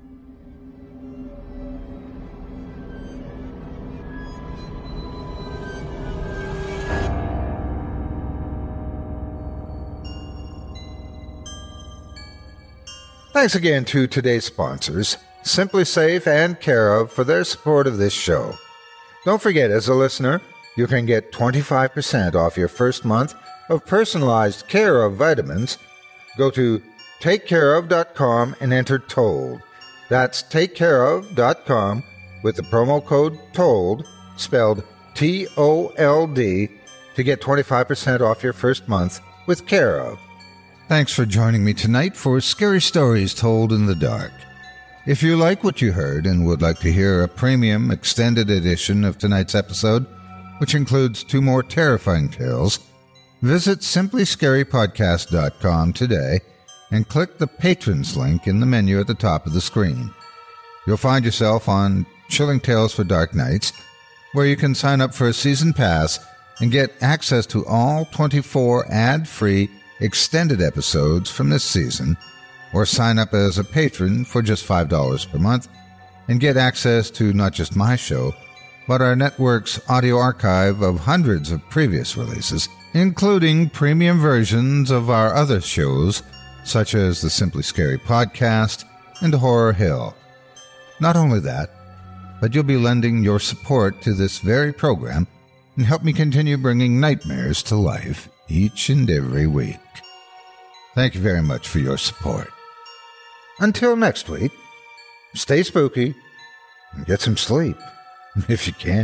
Thanks again to today's sponsors, Simply Safe and Care Of, for their support of this show. Don't forget, as a listener, you can get twenty-five percent off your first month of personalized Care Of vitamins. Go to take care of dot com and enter TOLD. That's take care of dot com with the promo code TOLD, spelled T O L D, to get twenty-five percent off your first month with Care Of. Thanks for joining me tonight for Scary Stories Told in the Dark. If you like what you heard and would like to hear a premium extended edition of tonight's episode, which includes two more terrifying tales, visit simply scary podcast dot com today and click the Patrons link in the menu at the top of the screen. You'll find yourself on Chilling Tales for Dark Nights, where you can sign up for a season pass and get access to all twenty-four ad-free extended episodes from this season, or sign up as a patron for just five dollars per month and get access to not just my show, but our network's audio archive of hundreds of previous releases, including premium versions of our other shows, such as the Simply Scary Podcast and Horror Hill. Not only that, but you'll be lending your support to this very program and help me continue bringing nightmares to life each and every week. Thank you very much for your support. Until next week, stay spooky and get some sleep, if you can.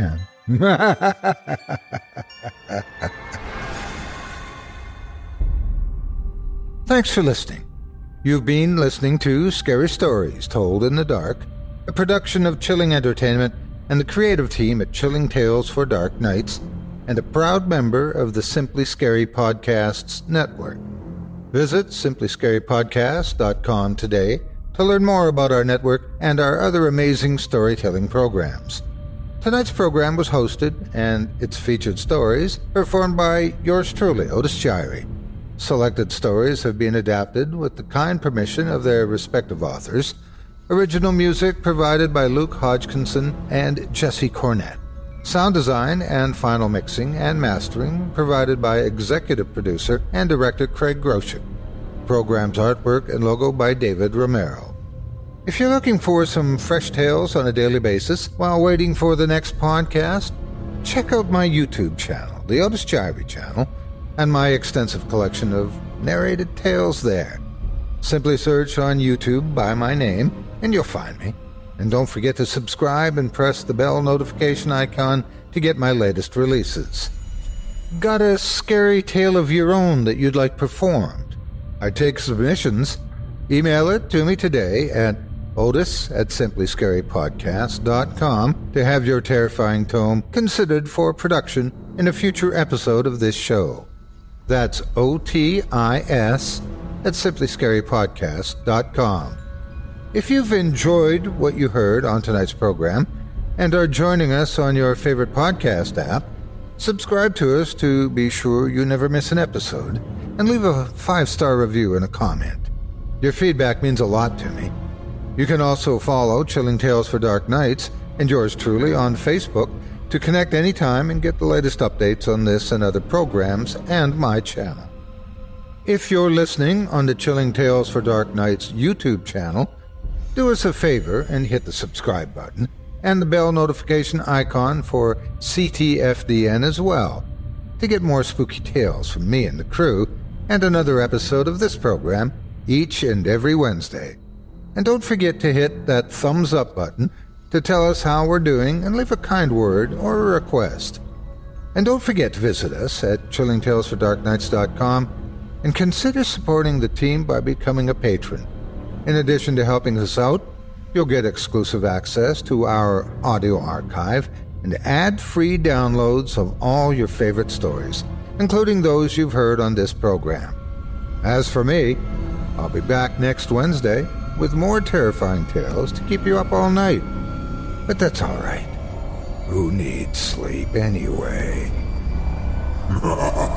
Thanks for listening. You've been listening to Scary Stories Told in the Dark, a production of Chilling Entertainment and the creative team at Chilling Tales for Dark Nights, and a proud member of the Simply Scary Podcasts network. Visit simply scary podcast dot com today to learn more about our network and our other amazing storytelling programs. Tonight's program was hosted, and its featured stories performed by yours truly, Otis Jiry. Selected stories have been adapted with the kind permission of their respective authors. Original music provided by Luke Hodgkinson and Jesse Cornett. Sound design and final mixing and mastering provided by executive producer and director Craig Groshek. Program's artwork and logo by David Romero. If you're looking for some fresh tales on a daily basis while waiting for the next podcast, check out my YouTube channel, the Otis Jiry channel, and my extensive collection of narrated tales there. Simply search on YouTube by my name, and you'll find me. And don't forget to subscribe and press the bell notification icon to get my latest releases. Got a scary tale of your own that you'd like performed? I take submissions. Email it to me today at otis at simply scary podcast dot com to have your terrifying tome considered for production in a future episode of this show. That's O T I S at simply scary podcast dot com. If you've enjoyed what you heard on tonight's program and are joining us on your favorite podcast app, subscribe to us to be sure you never miss an episode, and leave a five-star review and a comment. Your feedback means a lot to me. You can also follow Chilling Tales for Dark Nights and yours truly on Facebook to connect anytime and get the latest updates on this and other programs and my channel. If you're listening on the Chilling Tales for Dark Nights YouTube channel, do us a favor and hit the subscribe button and the bell notification icon for C T F D N as well to get more spooky tales from me and the crew and another episode of this program each and every Wednesday. And don't forget to hit that thumbs up button to tell us how we're doing and leave a kind word or a request. And don't forget to visit us at chilling tales for dark nights dot com and consider supporting the team by becoming a patron. In addition to helping us out, you'll get exclusive access to our audio archive and ad-free downloads of all your favorite stories, including those you've heard on this program. As for me, I'll be back next Wednesday with more terrifying tales to keep you up all night. But that's all right. Who needs sleep anyway?